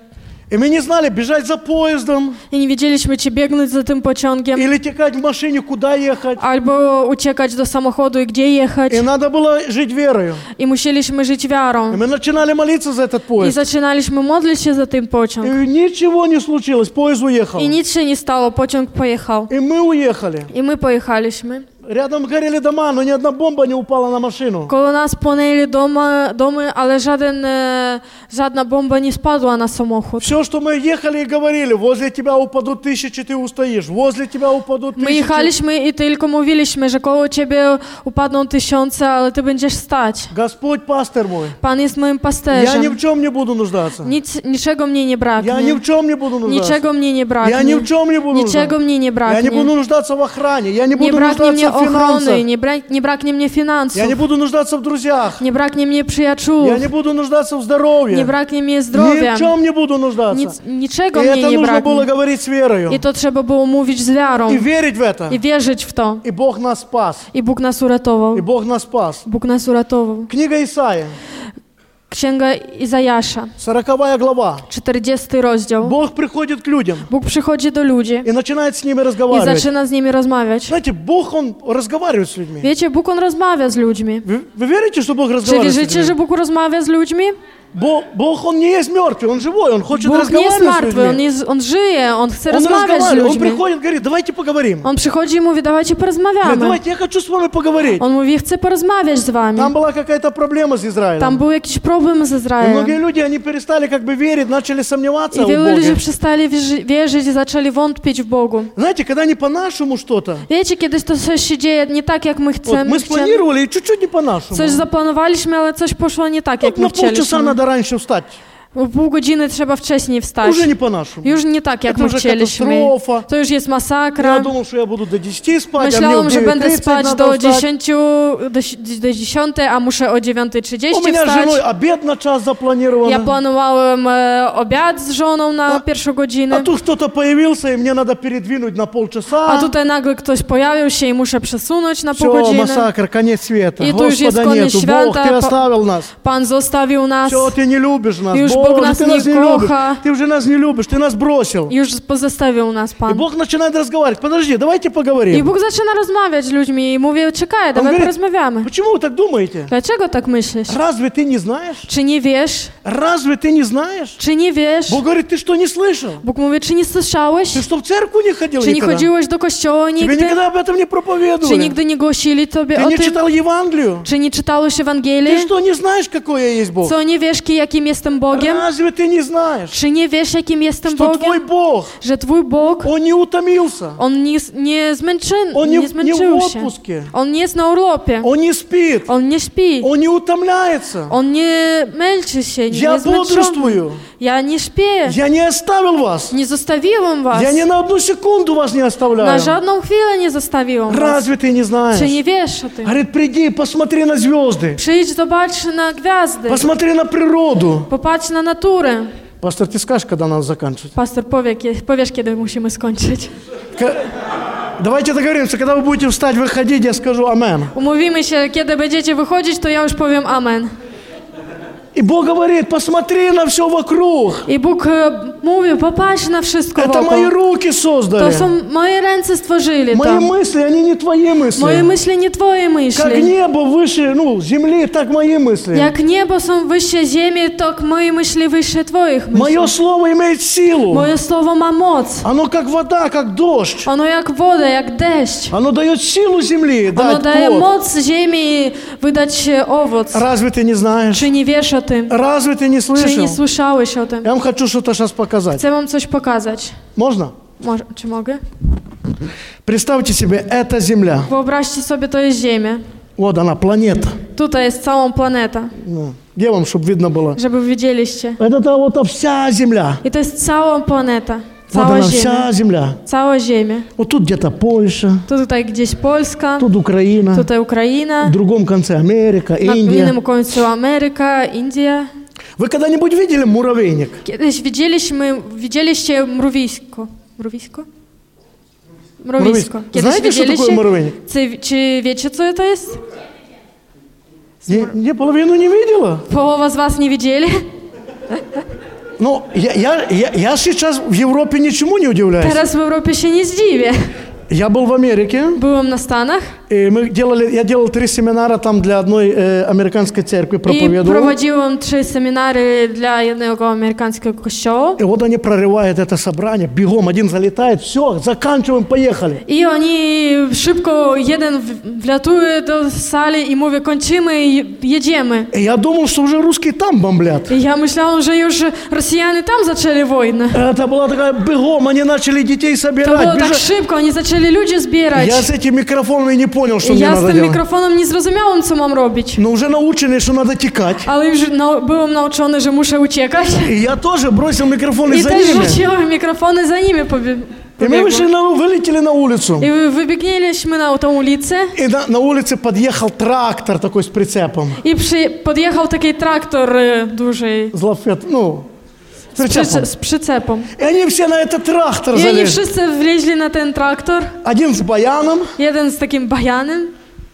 И мы не знали, бежать за поездом i nie wiedzieliśmy, czy biegnąć za tym pociągiem, или текать в машине, куда ехать. albo uciekać do samochodu i gdzie jechać. И надо было жить верою. I musieliśmy żyć И wiarą. мы начинали молиться за этот I поезд. zaczynaliśmy modlić się za ten pociąg. И ничего не случилось, поезд уехал. I nic się nie stało, pociąg pojechał. И мы уехали. I my pojechaliśmy. Rядом горели дома, но ни одна бомба не упала на машину. Koło nas płonęli domy, ale żadna bomba nie spadła na samochód. Все, что мы ехали и говорили, возле тебя упадут тысячи, ты устоишь. Возле тебя упадут My тысячи. jechaliśmy i tylko mówiliśmy, że koło ciebie upadną tysiące, ale ty będziesz stać. Господь пастор мой. Pan jest moim Я ни pasterzem. в чем не буду нуждаться. Niczego mnie nie Я ни braknie. в чем не буду нуждаться. Niczego mnie nie Я ни braknie. в чем не буду Niczego нуждаться. mnie nie Я не braknie. буду нуждаться в охране. Я не Nie буду braknie mnie нуждаться в финансах. ochrony, nie braknie mnie Я finansów. не буду нуждаться в друзьях. Nie braknie mnie przyjaciół. Я не буду нуждаться в здоровье. Nie braknie mnie Ни zdrowia. в чем не буду нуждаться. Niczego И mnie это nie нужно было braknie. говорить с верою. I to trzeba było mówić z wiarą. И верить в это. I wierzyć w to. И Бог нас спас. I Bóg nas uratował. И Бог нас спас. Bóg nas uratował. Книга Исаия, Księga Izajasza, 40 глава. 40 rozdział. Бог приходит к людям Bóg przychodzi do ludzi и начинает с ними i разговаривать. zaczyna z nimi rozmawiać. Знаете, Бог, Он разговаривает с людьми. Wiecie, Bóg on rozmawia z ludźmi. Вы верите, что Бог Czy разговаривает с wierzycie, że людьми? Bóg rozmawia z ludźmi? Бог, Он не есть мертвый, Он живой, Он хочет Bóg nie jest разговаривать с martwy, людьми. on żyje, on chce Он rozmawiać z разговаривает, Он ludźmi. приходит, говорит, давайте поговорим. On przychodzi i mówi, dawajcie Говорит, porozmawiamy. давайте, я хочу с вами поговорить. On mówi, chcę porozmawiać z wami. Там была какая-то проблема с Израилем. Tam był jakiś problem z И многие Izraelem. люди, они перестали как бы верить, начали сомневаться I в wielu ludzi Боге. przestali wierzyć i zaczęli wątpić w Bogu. Знаете, когда не по-нашему что-то, Wiecie, kiedyś to coś się dzieje nie tak, jak my вот chcemy. мы спланировали и чуть-чуть не по-нашему. Coś zaplanowaliśmy, ale coś poszło nie tak, jak Вот my на полчаса chcieliśmy. надо раньше встать. W pół godziny trzeba wcześniej wstać. Уже не по-нашему. Już nie tak, jak To my już chcieliśmy. katastrofa. To już jest Я masakra. думал, что я буду до 10 спать, а мне Myślałam, в że będę 9:30 spać надо do встать. 10, do 10, a muszę o 9:30 У меня с женой wstać. обед на час запланирован. Ja planowałem obiad z żoną na pierwszą godzinę. А тут кто-то появился, и мне надо передвинуть на полчаса. A tutaj nagle ktoś pojawił się i muszę przesunąć na pół Все, godziny. массакр, конец света. И то już jest Господа koniec нету. Бог, świata. Ты оставил нас. Pan zostawił nas. Все, Ты не любишь нас. Już Бог, Бог нас ты не нас не любишь. коха. Ты уже нас не любишь, ты нас бросил. Już pozostawił nas И Pan. Бог начинает разговаривать. Подожди, давайте I поговорим. Bóg zaczyna rozmawiać z ludźmi i mówi, czekaj, Он dawaj говорит, porozmawiamy. почему вы так думаете? Dlaczego tak myślisz? Разве ты не знаешь? Czy nie wiesz? Разве ты не знаешь? Czy nie wiesz? Бог говорит, ты что, не слышал? Bóg mówi, czy nie słyszałeś? Ты что, в церковь не ходил Czy nie никогда? chodziłeś do kościoła Тебе nigdy? никогда об этом не Czy проповедовали? nigdy nie głosili tobie Ты o не tym? читал Евангелию? Czy nie czytałeś Ты Ewangelii? что, не знаешь, какой я есть Бог? Co, nie wiesz, jakim jestem Bogiem? Разве ты не знаешь, Czy nie wiesz, jakim jestem что твой Bogiem? Бог, Że twój Bóg, Он не утомился, On nie Он не в zmęczył się. отпуске, On nie jest na urlopie. Он не спит, On nie śpi. Он не утомляется. On nie męczy się, nie Я jest zmęczony. бодрствую, Ja nie śpię. я не оставил вас, Nie zostawiłam was. я ни на одну секунду вас не Na оставляю. żadną chwilę nie zostawiłam was. Разве ты не Czy знаешь? nie wiesz o tym? Говорит, приди, посмотри на звезды, Przyjdź, zobacz na gwiazdy. посмотри на природу. Popatrz na naturę. Пастор, ты скажешь, когда надо заканчивать? Pastor powiesz, kiedy musimy skończyć. Давайте договоримся, когда вы будете встать, выходить, я скажу амен. Umówimy się, kiedy będziecie wychodzić, to ja już powiem amen. И Бог говорит, посмотри на все вокруг. I Bóg mówi, popatrz na wszystko Это мои wokół. руки To создали. są moje ręce stworzyli Мои to. мысли, они не твои Moje мысли. myśli nie twoje Как myśli. небо выше, земли, так мои мысли. Jak niebo są wyższe ziemi, tak moje myśli wyższe twoich myśli. Мое слово имеет силу. Moje słowo ma moc. Оно как вода, как дождь. Ono jak woda, jak deszcz. Оно дает силу земли, Ono дать daje плод. moc ziemi wydać owoc. Разве ты не знаешь? Czy nie wiesz o tym? Разве ты не Czy nie слышал? słyszałeś o tym? Я вам хочу что-то сейчас показать. Chcę wam coś pokazać. Можно? Czy mogę? Представьте себе, это Земля. Wyobraźcie sobie, to jest Ziemia. Вот она, планета. Tutaj jest całą planeta, Ну, где вам, чтобы видно было? żeby widzieliście. Это вот вся Земля. I to jest cała planeta. Вот Cała она, Ziemia. вся Земля. Cała Ziemia. Вот тут где-то Польша, Tu tutaj gdzieś Polska, тут Украина, tutaj Ukraina, в другом конце Америка, na Индия. innym końcu Ameryka, India. Вы когда-нибудь видели муравейник? Kiedyś widzieliście mrowisko. Mrowisko? Mrowisko. Kiedyś Знаете, что такое муравейник? Czy wiecie, co to jest? Не, половину не видела. Połowa z was nie widzieli? Но я сейчас в Европе ничему не удивляюсь. Teraz w Europie się nie zdziwię. Я был в Америке, Byłam na Stanach и я делал 3 семинара там для одной американской церкви, i проповедовал. prowadziłam 3 seminary dla jednego amerykańskiego kościoła. И вот они прорывают это собрание, бегом, один залетает, все, заканчиваем, поехали. I oni szybko, jeden wlatuje do sali i mówi, kończymy i jedziemy. И я думал, что уже русские там бомблят. I ja myślałam, że już Rosjanie tam zaczęli wojnę. Это была такая бегом, они начали детей To собирать, było tak бежать. szybko, oni zaczęli ludzi zbierać. Я с этим микрофоном не понял, что I мне ja z надо tym делать. mikrofonem nie zrozumiałam, co mam robić. Но уже научены, что надо текать. Ale już byłam nauczony, że muszę uciekać. И я тоже бросил микрофон I за też ними. rzuciłam mikrofony za nimi. И мы вылетели на улицу. I wybiegliśmy na tą ulicę И на улице подъехал трактор такой с прицепом. i podjechał taki traktor duży С прицепом. z przycepą. И они все на этот трактор I oni залезли. wszyscy wleźli na ten traktor. Один с баяном, Jeden z takim bajanem.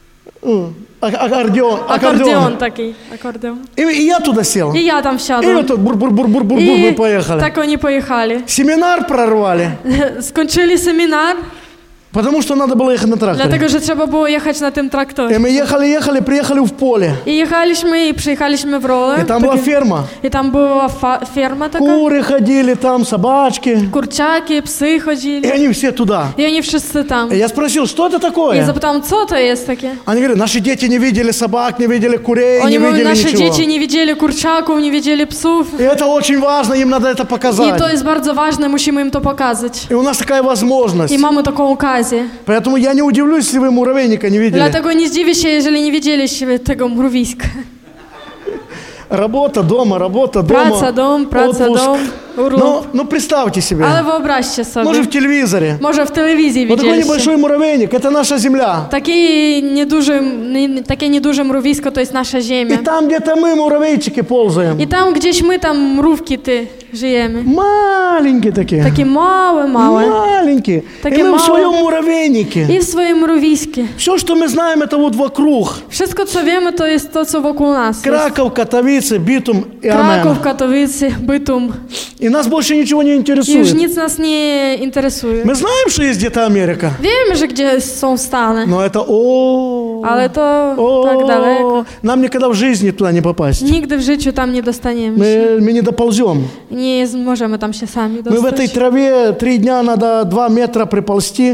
аккордеон. Akordeon taki. Akordeon. И я туда сел. I ja tam И wsiadłam. вот тут бур-бур-бур-бур-бур мы I поехали. tak oni pojechali. Семинар прорвали, Skończyli seminar, потому что надо было ехать на тракторе. dlatego że trzeba było jechać na tym И traktorze. мы ехали, приехали в поле. I jechaliśmy i przyjechaliśmy w rolę. И там была ферма. I tam była ferma taka. Куры ходили там, собачки. Kurczaki, psy chodzili. И они все туда. I oni wszyscy tam. И я спросил, что это I такое? zapytałam, co to jest takie? Они говорят, наши дети не видели собак, не видели курей, Oni не mówią, видели nasze ничего. dzieci nie widzieli kurczaków, nie widzieli psów. И это очень важно, им надо это I показать. to jest bardzo ważne, musimy im to pokazać. И у нас такая возможность. I mamy taką okazję. Поэтому я не удивлюсь, если вы муравейника не видели. Dlatego nie zdziwię się, jeżeli nie widzieliście tego mrowiska. Работа дома, Praca, dom, отпуск. urlop. Ну, представьте себе. Ale wyobraźcie sobie. Может, в телевизоре. Może w telewizji Вот такой widzieliście. небольшой муравейник, это наша земля. Takie nieduże mrowisko to jest nasza И ziemia. там где-то мы, муравейчики, ползаем. I tam gdzieś my tam mrówki ty żyjemy. Маленькие такие. Takie małe. Маленькие. Takie И мы в małe. своем муравейнике. I w swoim mrowisku. Все, что мы знаем, это вот вокруг. Wszystko, co wiemy, to jest to, co wokół nas jest. Краков, Катовице, Битум и Амен. Kraków, Katowice, Bytum. И нас больше ничего не Już интересует. nic nas nie interesuje. Мы знаем, что есть где-то Америка. Wiemy, że gdzie są Stany, Но это ale to tak daleko. Нам никогда в жизни туда не попасть. Nigdy w życiu tam nie dostaniemy się. Мы не доползем. Nie możemy tam się sami Мы в этой dostać. траве 3 дня надо 2 метра приползти.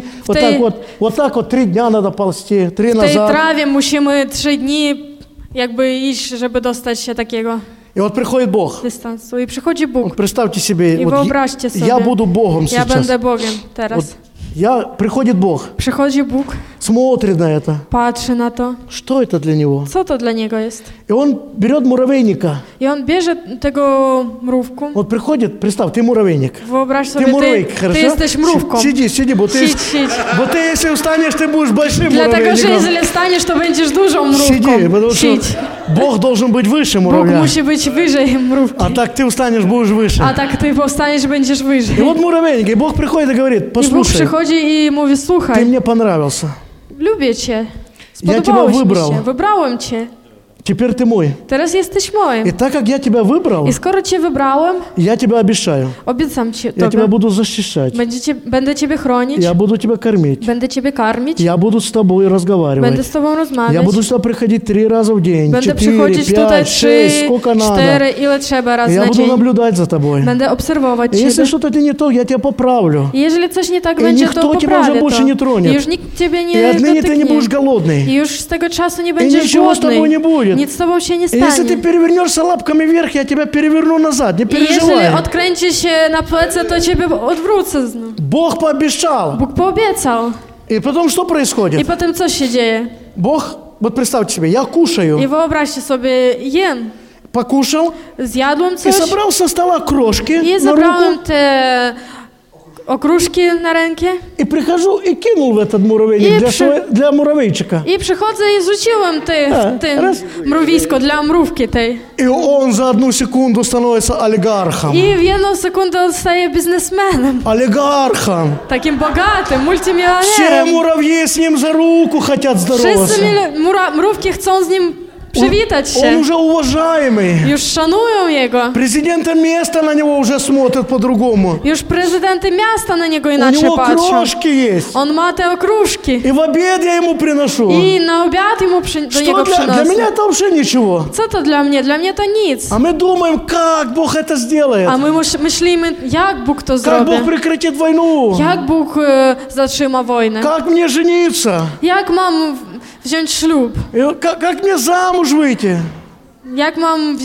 Вот так вот 3 дня надо ползти. 3 W tej назад. trawie musimy 3 dni jakby iść, żeby dostać się takiego И вот приходит Бог. dystansu. I przychodzi Bóg. Представьте себе, I вот wyobraźcie sobie, я буду Богом ja сейчас. będę Bogiem teraz. Приходит Бог, Przychodzi Bóg, смотрит на это. patrzy na to. Что это для него? Co to dla niego jest? И он берет муравейника. I on bierze tego mrówku. Вот приходит, представь, ты муравейник. Wyobraź Ты sobie, муравейник, ty хорошо? jesteś mrówką. Сиди, вот ты, Siedź. вот ты если устанешь, ты будешь большим Dlatego, że муравейником. jeżeli staniesz, to będziesz dużą mrówką. Сиди, потому что Siedź. Бог должен быть выше Bóg муравья. musi być wyżej mrówki. А так ты устанешь, будешь выше. A tak ty powstaniesz, będziesz wyżej. И вот муравейник, и Бог приходит и говорит, I Bóg послушай, przychodzi i mówi, ты słuchaj, мне понравился. lubię cię, Ja spodobałeś ciebie mi wybrał. się, wybrałem cię, Теперь ты мой. teraz jesteś И moim. так как я тебя выбрал, I skoro cię wybrałem, я тебя обещаю, obiecam ci я тебя tobie, буду защищать. będę ciebie chronić, Я буду тебя кормить. będę ciebie karmić, Я буду с тобой będę разговаривать. z tobą Я rozmawiać, буду сюда приходить 3 раза в день, będę 4, przychodzić 5, tutaj 6, 3, сколько надо. 4, ile trzeba raz Я na буду dzień. наблюдать за тобой. Będę obserwować И если ciebie. что-то не то, я тебя поправлю. I jeżeli coś nie tak I będzie, никто to тебя уже poprawię больше to. не тронет. I już nikt ciebie И nie отныне ты не будешь dotyknie. голодный. I już z tego czasu nie będziesz ничего с тобой не głodny. будет. Nic z tobą się nie И если ты stanie. перевернешься лапками вверх, я тебя переверну назад. Не I jeżeli переживай. odkręci się na plecy, to ciebie odwrócę znów. Бог пообещал. Bóg poobiecał. И потом что I происходит? potem co się dzieje? Бог, вот представьте себе, я I кушаю. wyobraźcie sobie, jem. Покушал Zjadłem и coś собрал со стола крошки i на zabrałem руку. te okruszki na rękę И прихожу и кинул в этот муравейник И для муравейчика. i przychodzę i rzuciłem tym raz. mrowisko dla mrówki tej. И он за 1 секунду становится олигархом. I w jedną sekundę on staje biznesmenem. Олигархом. Takim bogatym, Все multimilionerem. муравьи с ним за руку хотят здороваться. Wszyscy mrówki chcą z nim przywitać Он się. уже уважаемый. Już szanują jego. Президенты места на него уже смотрят по-другому. Już prezydenty miasta na niego У inaczej него patrzą. крошки есть. On ma te okruszki. И в обед я ему приношу. I na obiad mu do niego Что для przynosi. меня это вообще ничего. Co to dla mnie? Dla mnie to nic. А мы думаем, как Бог это сделает. A my myślimy, jak Bóg to Как zrobi. Бог прекратит войну. Jak Bóg zatrzyma wojnę. Как мне жениться. Jak mam wziąć ślub. И как мне замуж выйти. Jak mam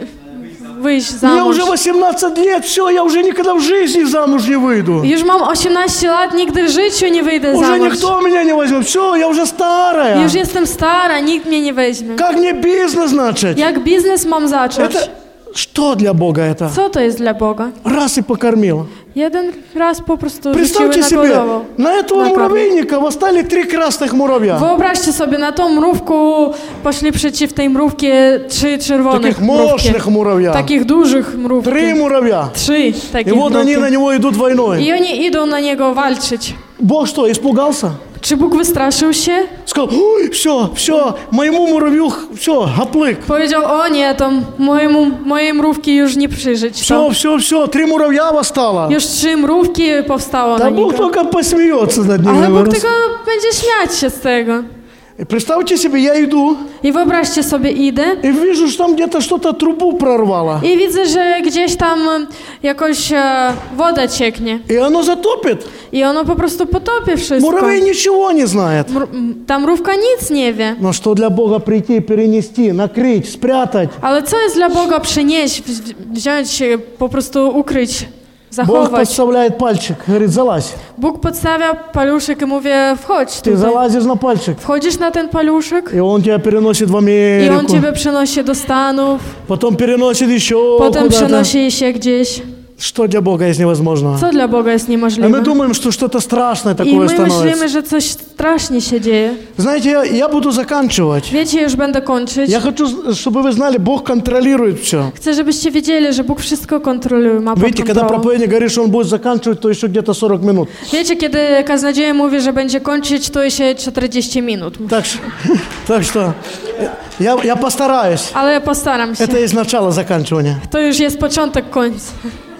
wyjść Мне za mąż. уже 18 лет, все, я уже никогда в жизни замуж не выйду. Już mam 18 lat, nigdy w życiu nie wyjdę za Уже mąż. никто меня не возьмет. Все, я уже старая. Już jestem stara, nikt mnie nie weźmie. Как мне бизнес начать? Jak biznes mam zacząć? Это что для Бога это? Co to jest dla Boga? Раз и покормил. Jeden raz po prostu Представьте rzuciły себе, nagodowo. на этого Накормил. муравейника восстали 3 красных муравья. Wyobraźcie sobie, na tą mrówku poszli przeciw tej mrówkie 3 czerwone Таких mrówki. мощных муравья. Takich dużych mrówki. 3 муравья. 3 И takich вот они mrówki. на него идут войной. I oni idą na niego walczyć. Bóg что, испугался? Czy Bóg wystraszył się? Сказал, ой, все, моему муравью, все, гоплык. Powiedział, o nie, to mojej mrówki już nie przyjrzeć. To. Все, 3 муравья восстало. Już 3 mrówki powstało Да na Бог niego. только посмеется над ними. Ale Bóg tylko będzie śmiać się z tego. И представьте себе, я иду I wyobraźcie sobie, idę и вижу, что там где-то что-то трубу прорвало. i widzę, że gdzieś tam jakoś woda cieknie. И оно затопит. I ono po prostu potopi wszystko. Муравей ничего не знает. Ta mrówka nic nie wie. Но что для Бога прийти, перенести, накрыть, спрятать? Ale co jest dla Boga przynieść, wziąć, po prostu ukryć, Бог zachować? подставляет пальчик, говорит, залазь. Bóg podstawia paluszek i mówi, wchodź Ты tutaj. залазишь на пальчик. Wchodzisz na ten paluszek И он тебя переносит в i on Америку. ciebie przenosi do Stanów, Потом переносит еще potem куда-то. przenosi się gdzieś. Что для Бога есть невозможного? Co dla Boga jest А мы niemożliwe? думаем, что что-то страшное I такое my становится. myślimy, że coś strasznie się dzieje. Знаете, я буду заканчивать. Wiecie, już będę kończyć. Я хочу, чтобы вы знали, Бог контролирует все. Chcę, żebyście wiedzieli, że Bóg wszystko kontroluje, ma pod Видите, когда kontrolą. проповедник говорит, что он будет заканчивать, то еще где-то 40 минут. Wiecie, kiedy kaznodzieja mówi, że będzie kończyć, to się 40 minut. Так что я постараюсь. Ale ja postaram się. Это из начала заканчивания. To już jest początek końca.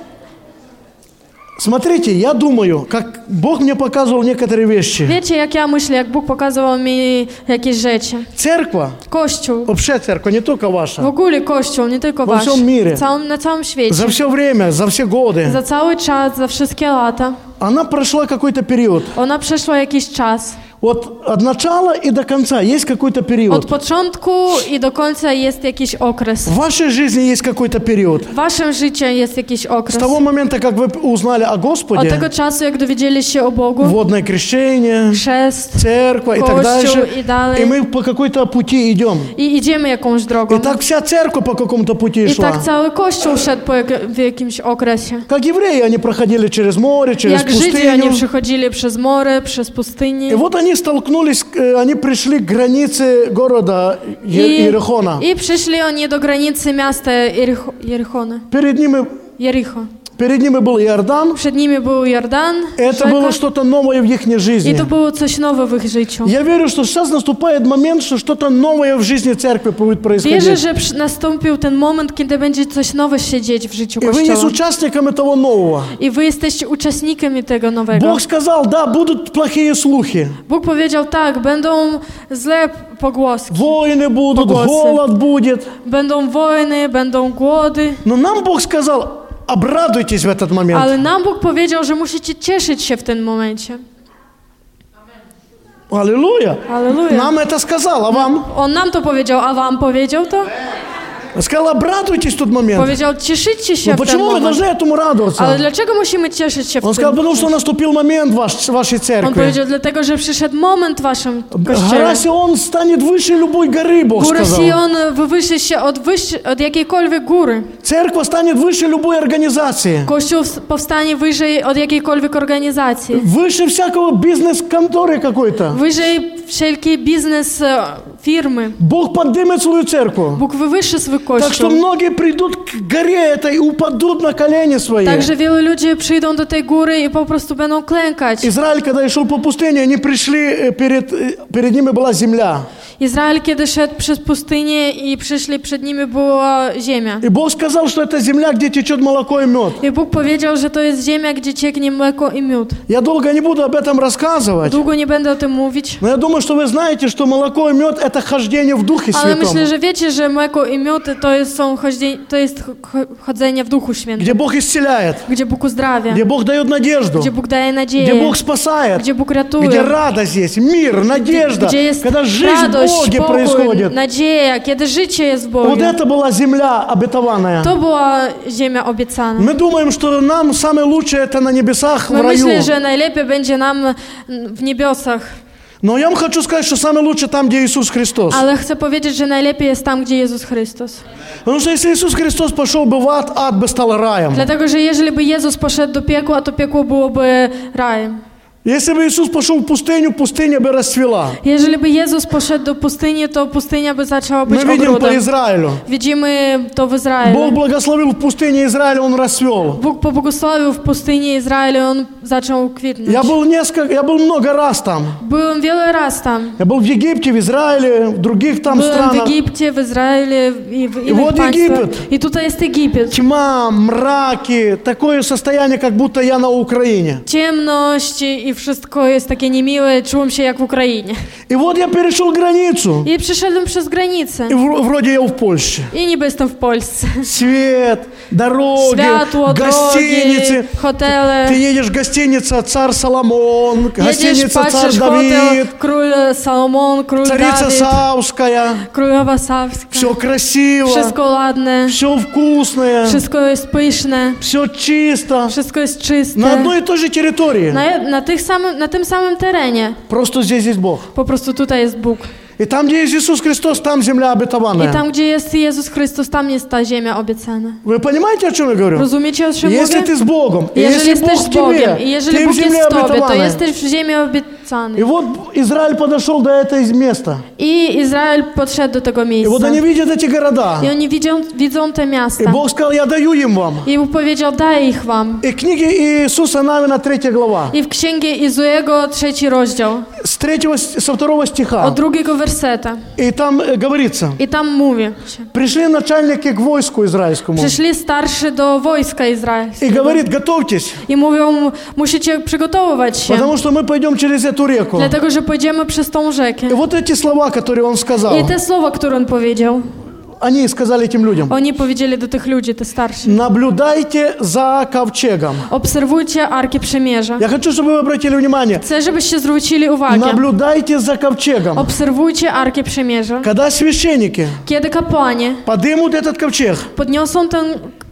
Смотрите, я думаю, как Бог мне показывал некоторые вещи. Wiecie, jak ja myślę, jak Bóg pokazywał mi jakieś rzeczy. Церковь, Kościół, вообще церковь, не только w ваша, ogóle Kościół, nie tylko Во wasz, всем мире. na całym świecie, за все время, за все годы, za cały czas, za wszystkie lata, она прошла какой-то период. ona przeszła jakiś czas. Вот от начала и до конца есть какой-то Od период. początku i do końca jest jakiś okres. В вашей жизни есть какой-то период. W waszym życiu jest jakiś С okres. того момента, как вы узнали о Od Господе, tego czasu, jak dowiedzieli się o Bogu, водное крещение, chrzest, церковь и так Kościół дальше, i dalej. и мы по какой-то пути идем. I idziemy jakąś drogą. И так вся церковь по какому-то пути I шла. tak cały Kościół szedł w jakimś okresie. Как евреи, они проходили через море, через Jak Żydzi, oni пустыню. przechodzili przez morze, przez pustynię. И вот они столкнулись, они пришли к границе города Иерихона. I przyszli oni do granicy miasta Jerichona. Jericho. Перед ними был Иордан. Przed nimi był Jordan, Это rzeka. было что-то новое в их I жизни. to było coś nowego w ich życiu. Я верю, что сейчас наступает момент, что что-то новое в жизни церкви будет Wierzę, происходить. że nastąpił ten moment, kiedy będzie coś nowego się dziać w życiu И вы есть Kościoła. участниками того нового. I wy jesteście uczestnikami tego nowego. Бог сказал, да, будут плохие слухи. Bóg powiedział tak, będą złe pogłoski, Войны будут, Погосы. голод будет. będą wojny, będą głody. Но нам Бог сказал, обрадуйтесь в этот момент. Ale nam Bóg powiedział, że musicie cieszyć się w tym momencie. Аллилуйя. Halleluja. Нам это сказал, а вам? On nam to powiedział, a wam powiedział to? Сказал, обрадуйтесь в тот момент. Powiedział, cieszycie się Но w ten почему мы moment. должны этому радоваться? Ale dlaczego musimy cieszyć się w Он tym? сказал, потому что наступил момент в вашей On церкви. powiedział, dlatego, że przyszedł moment w waszym kościele. Гора Сион станет выше любой горы, Бог Góra сказал. Sion wywyższy się od jakiejkolwiek góry. Церковь станет выше любой организации. Kościół powstanie wyżej od jakiejkolwiek organizacji. Выше всякого бизнес-конторы какой-то. Wyżej wszelkiej biznes firmy. Бог поднимет свою церковь. Bóg wywyższy swój Так что kościół. многие придут к горе этой и упадут на колени свои. Także wielu ludzi przyjdą do tej góry i po prostu będą klękać. Израиль, когда шел по пустыне, они пришли, перед ними была земля. Izrael, kiedy szedł przez pustynię i przyszli, przed nimi była ziemia. И Бог сказал, что это земля, где течет молоко и мед. I Bóg powiedział, że to jest ziemia, gdzie cieknie mleko i miód. Я долго не буду об этом рассказывать. Długo nie będę o tym mówić, Но я думаю, что вы знаете, что молоко и мед – это хождение в Духе ale Святом. myślę, że wiecie, że mleko i miód to jest chodzenie w Duchu Świętym, Где Бог исцеляет, gdzie Bóg uzdrawia, где Бог дает надежду, gdzie Bóg daje где nadzieję, Бог спасает, gdzie Bóg где ratuje, радость есть, мир, надежда, gdzie jest когда жизнь в radość, Боге spokój, происходит. nadzieja, kiedy życie jest w Вот Bogu. это была земля обетованная. To była ziemia obiecana. Мы думаем, что нам самое лучшее это на небесах, в My раю. myślę, że najlepiej będzie nam w niebiosach, Но я вам хочу сказать, что самое лучшее там, где Иисус Христос. ale chcę powiedzieć, że najlepiej jest tam, gdzie Jezus Chrystus. Потому что если Иисус Христос пошел бы в ад, ад бы стал раем. Dlatego, że jeżeli by Jezus poszedł do piekła, to piekło byłoby rajem. Если бы Иисус пошел в пустыню, пустыня бы расцвела. Jeżeli by Jezus poszedł do pustyni, to pustynia by zaczęła być Мы видим по ogrodem. Израилю. Widzimy to w Бог Izraelu. благословил в пустыне Израиля, он расцвел. Bóg pobłogosławił w pustyni Izraelu, on zaczął kwitnąć. Я был много раз там. Byłem wiele razy tam. Я был в Египте, в Израиле, в других там Byłem w странах. Egipcie, w Izraelu i w innych вот państwach. Египет. I tutaj jest Egipt. Тьма, мраки, такое состояние, как будто я на Украине. Ciemność i wszystko jest takie niemiłe, czułem się jak w Ukrainie. И вот я перешел границу. I przyszedłem przez granicę. И вроде я в Польше. I niby jestem w Polsce. Свет, дороги, Światło, гостиницы. drogi, hotele. Ты едешь в гостиницу «Царь Соломон», Jedziesz, гостиница «Царь patrzysz, hotel, Давид», król Salomon, król «Царица Dawid, Савская». królowa Sawska. Все красиво, Wszystko ładne, все вкусное, wszystko jest pyszne, все чисто. wszystko jest На czyste. одной и той же территории. Na tym samym terenie. Просто здесь есть Бог. Po prostu tutaj jest Bóg. И там, где есть Иисус Христос, там земля I обетованная. tam, gdzie jest Jezus Chrystus, tam jest ta ziemia obiecana. Вы понимаете, о чем я говорю? Rozumiecie, o czym Если mówię? ты с Богом, и Jeżeli если Бог jesteś в z Bogiem тебе, i jeżeli ты в Bóg земле jest w Tobie, to обетованной. jesteś w ziemi И obiecanej. вот Израиль подошел до этого места. I Izrael podszedł do tego И вот miejsca. они видят эти города. I oni widzą te И miasta. Бог сказал, я даю им вам. I Bóg powiedział, daję ich wam. И книги Иисуса Навина 3 глава. I w księgie Izuego 3 rozdział, Со 2 стиха. od 2 werseta. И там говорится. I tam mówi się. Пришли начальники к войску израильскому. Przyszli starszy do wojska И izraelskiego. говорит, готовьтесь. I mówią, musicie przygotowywać się. Потому что мы пойдем через эту реку. Dlatego, że pójdziemy przez tą rzekę. И вот эти слова, которые он сказал, I te słowa, które on powiedział, они сказали этим людям. oni powiedzieli do tych ludzi, te starsi. Наблюдайте за ковчегом. Obserwujcie Arkę Przymierza. Я хочу, чтобы вы обратили внимание. Chcę, żebyście zwrócili uwagę. Наблюдайте за ковчегом. Obserwujcie Arkę Przymierza. Когда священники Kiedy kapłani подымут этот ковчег podniosą tę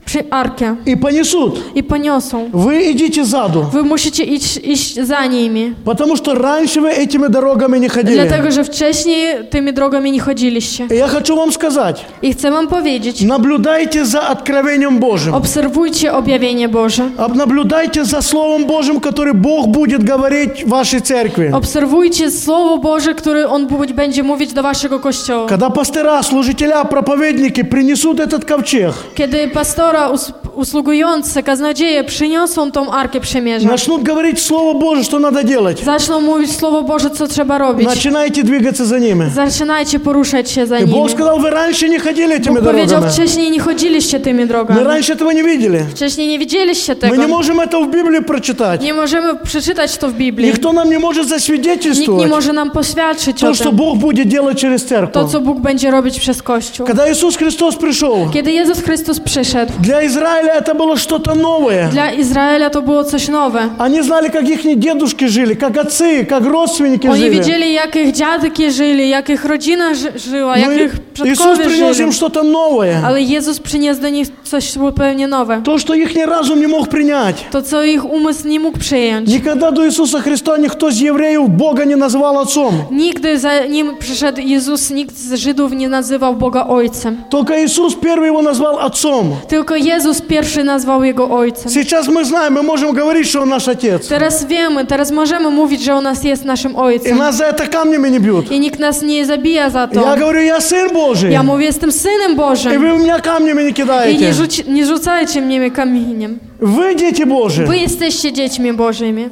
arkę и понесут, i poniosą, вы идите сзаду. wy musicie iść za nimi. Потому что раньше вы этими дорогами не ходили. Dlatego, że wcześniej tymi drogami nie chodziliście. И я хочу вам сказать, I chcę wam powiedzieć, наблюдайте за откровением Божьим. obserwujcie objawienie Boże. Наблюдайте за Словом Божьим, который Бог будет говорить в вашей церкви. Obserwujcie Słowo Boże, które On będzie mówić do waszego kościoła. Когда пастора, служителя, проповедники принесут этот ковчег, Kiedy pastora, usługujący, kaznodzieje przyniosą tą Arkę Przymierza, начнут говорить Слово Божие, что надо делать, zaczną mówić Słowo Boże, co trzeba robić. начинайте двигаться за ними. Zaczynajcie poruszać się za И Бог nimi. сказал, вы раньше не ходили этими Bóg powiedział, дорогами. wcześniej nie chodziliście tymi Мы drogami. раньше этого не видели. Wcześniej nie widzieliście Мы не tego. можем это в Библии прочитать. Nie możemy przeczytać to w Biblii. Никто нам не может Nikt nie засвидетельствовать może nam poświadczyć o то, что tym. Бог будет делать через To, церковь. co Bóg będzie robić przez Kościół. Когда Иисус Христос пришел, Kiedy Jezus Chrystus przyszedł, для Израиля это было что-то новое. dla Izraela to było coś nowe. Они знали, как их дедушки жили, как отцы, как родственники Oni жили. wiedzieli, jak ich dziadki żyli, jak ich rodzina żyła, jak Но ich Иисус przodkowie принес żyli. им что-то новое. Ale Jezus przyniósł do nich coś zupełnie nowe. То, что их разум не мог принять. To, co ich umysł nie mógł przyjąć. Никогда до Иисуса Христа никто из евреев Бога не называл отцом. Nigdy za nim przyszedł Jezus, nikt z Żydów nie nazywał Boga Ojcem. Только Иисус первый его назвал отцом. Tylko Jezus pierwszy nazwał Jego Ojcem. Сейчас мы знаем, мы можем говорить, что Он наш Отец. Teraz wiemy, teraz możemy mówić, że On nas jest naszym И Ojcem. нас за это камнями не бьют. I nikt nas nie zabija za to. Я говорю, я Сын Божий. Ja mówię, jestem Synem И Bożym. вы в меня камнями не I кидаете. nie rzucajcie mnie kamieniem. Вы дети Божьи. Wy jesteście dziećmi Bożymi.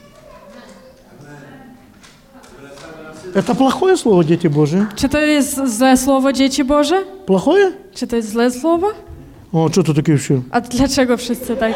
Это плохое слово, дети Божьи? Czy to jest złe słowo, dzieci Boże? Плохое? Czy to jest złe słowo? О, что тут такие все? A dlaczego wszyscy takie?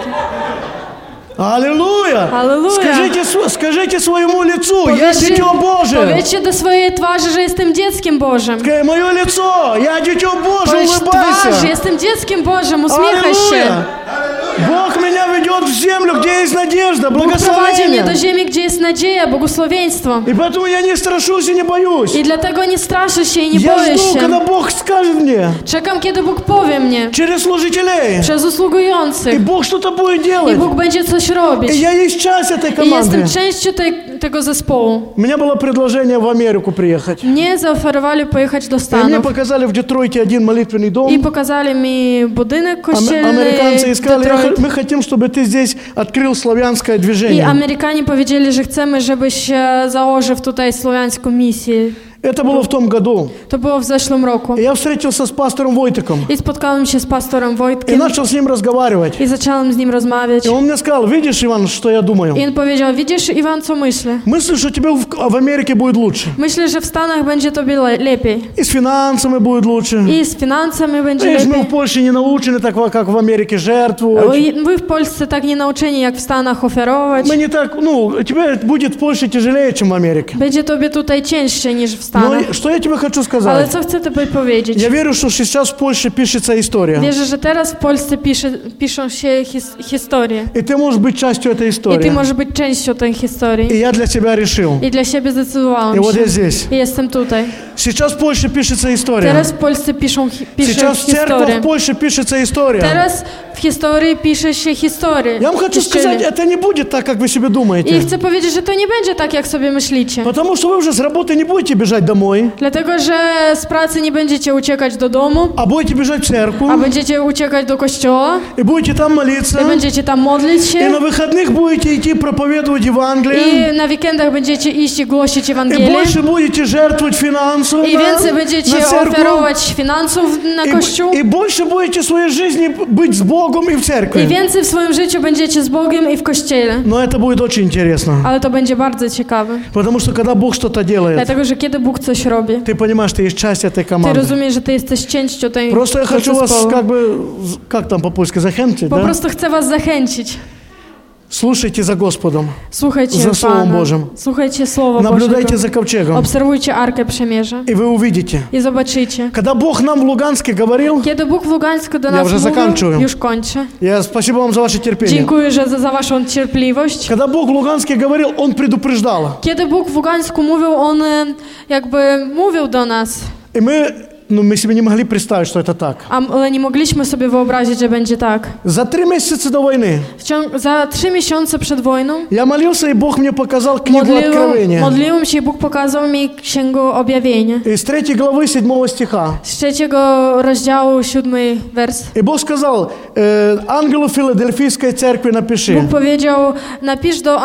Аллилуйя! Аллилуйя! Скажите своему лицу, я дитё Божие. Powiedzcie do swojej twarzy, że jestem dzieckiem Bożym. Мое лицо, я дитё Божие, Powiedz улыбайся. twarz, jestem dzieckiem Bożym, uśmiechaj się. Аллилуйя! Бог меня ведет в землю, где есть надежда, Bóg prowadzi mnie do благословение. ziemi, gdzie jest nadzieja, błogosławieństwo. И поэтому я не страшусь и не боюсь. I dlatego nie straszę się i nie Я boję жду, когда się. Бог скажет мне Czekam, kiedy Bóg powie mnie через служителей. przez И usługujących. Бог что-то будет I делать. Bóg będzie coś И robić. я есть часть этой I jestem команды. częścią tego zespołu. У меня было предложение в Америку приехать. Mnie zaoferowali pojechać do И мне Stanów. показали в Детройте один молитвенный I дом. pokazali mi budynek kościelny Американцы w искали, Detroit. мы хотим, чтобы ты здесь открыл славянское I движение. Amerykanie powiedzieli, że chcemy, żebyś założył tutaj słowiańską misję. Это было в том году. To było w zeszłym roku. И я встретился с пастором Войтыком I spotkałem się z pastorem и Wojtkiem начал с ним разговаривать. i zacząłem z nim rozmawiać. И он мне сказал, видишь, Иван, что я думаю? I on powiedział, widzisz Iwan, co myślę? Мыслю, что тебе в Америке будет лучше. Myślę, że w Stanach będzie tobie lepiej. И с финансами будет лучше. I z finansami będzie Видишь, мы lepiej. в Польше не научены так, как в Америке, жертвовать. Wy w Polsce tak nie nauczeni, jak w Stanach ofiarować. Мы не так, тебе будет в Польше тяжелее, чем в Америке. Będzie tobie tutaj cięższe niż w Но Stanach. что я тебе хочу Ale сказать? co chcę tobie powiedzieć? Я верю, что сейчас в Польше пишется история. Wierzę, że teraz w Polsce piszą się historie. И ты можешь быть частью этой I ty истории. możesz być częścią tej historii. И я для себя решил. I dla siebie zdecydowałam И вот się. я здесь. I jestem tutaj. Сейчас в Польше пишется история. Teraz w Polsce piszą Сейчас церковь historię. в Польше пишется история. Teraz w historii pisze się historię. Я вам хочу сказать, это не будет так, как вы себе I думаете. chcę powiedzieć, że to nie będzie tak, jak sobie myślicie. Потому что вы уже с работы не будете бежать бежать домой, Dlatego, że z pracy nie będziecie uciekać do domu, а будете бежать в церковь, a będziecie uciekać do kościoła и будете там молиться, i będziecie tam modlić и się на выходных будете идти проповедовать Евангелие, i na weekendach będziecie iść i głosić и Ewangelię больше будете жертвовать финансово i więcej będziecie на церковь, oferować finansów na kościół и больше будете в своей жизни быть с Богом и в i церкви. więcej w swoim życiu będziecie z Bogiem i w kościele. Но это будет очень интересно, Ale to będzie bardzo ciekawe. потому что когда Бог что-то делает, Dlatego, że kiedy Bóg coś robi, ты понимаешь, ты есть часть этой ty команdy. rozumiesz, że ty jesteś częścią tej Просто я хочу вас zespołu. как бы, как там по-польски, захемчить, Po да? prostu chcę was zachęcić. Слушайте за Господом, Słuchajcie za Słowem Pana. Bożym. Słuchajcie Słowa наблюдайте Bożego. за ковчегом, Obserwujcie Arkę Przymierza и вы увидите. i zobaczycie. Когда Бог нам в Луганске говорил, Kiedy Bóg w Lugańsku do Ja nas już zakończyłem. mówił, już kończę. я спасибо вам за ваше терпение. Dziękuję za waszą cierpliwość. Когда Бог в Луганске говорил, Он предупреждал. Kiedy Bóg w Lugańsku mówił, On jakby mówił do nas, И мы себе не могли представить, что это так. ale nie mogliśmy sobie wyobrazić, że będzie tak. За 3 месяца до войны Za 3 miesiące przed wojną я молился, и Бог мне показал книгу Откровения. modliłem się i Bóg pokazał mi Księgę Objawienia. Из 3 главы 7 стиха. Z 3 rozdziału 7 wers. И Бог сказал, ангелу Филадельфийской церкви напиши. Bóg powiedział, napisz do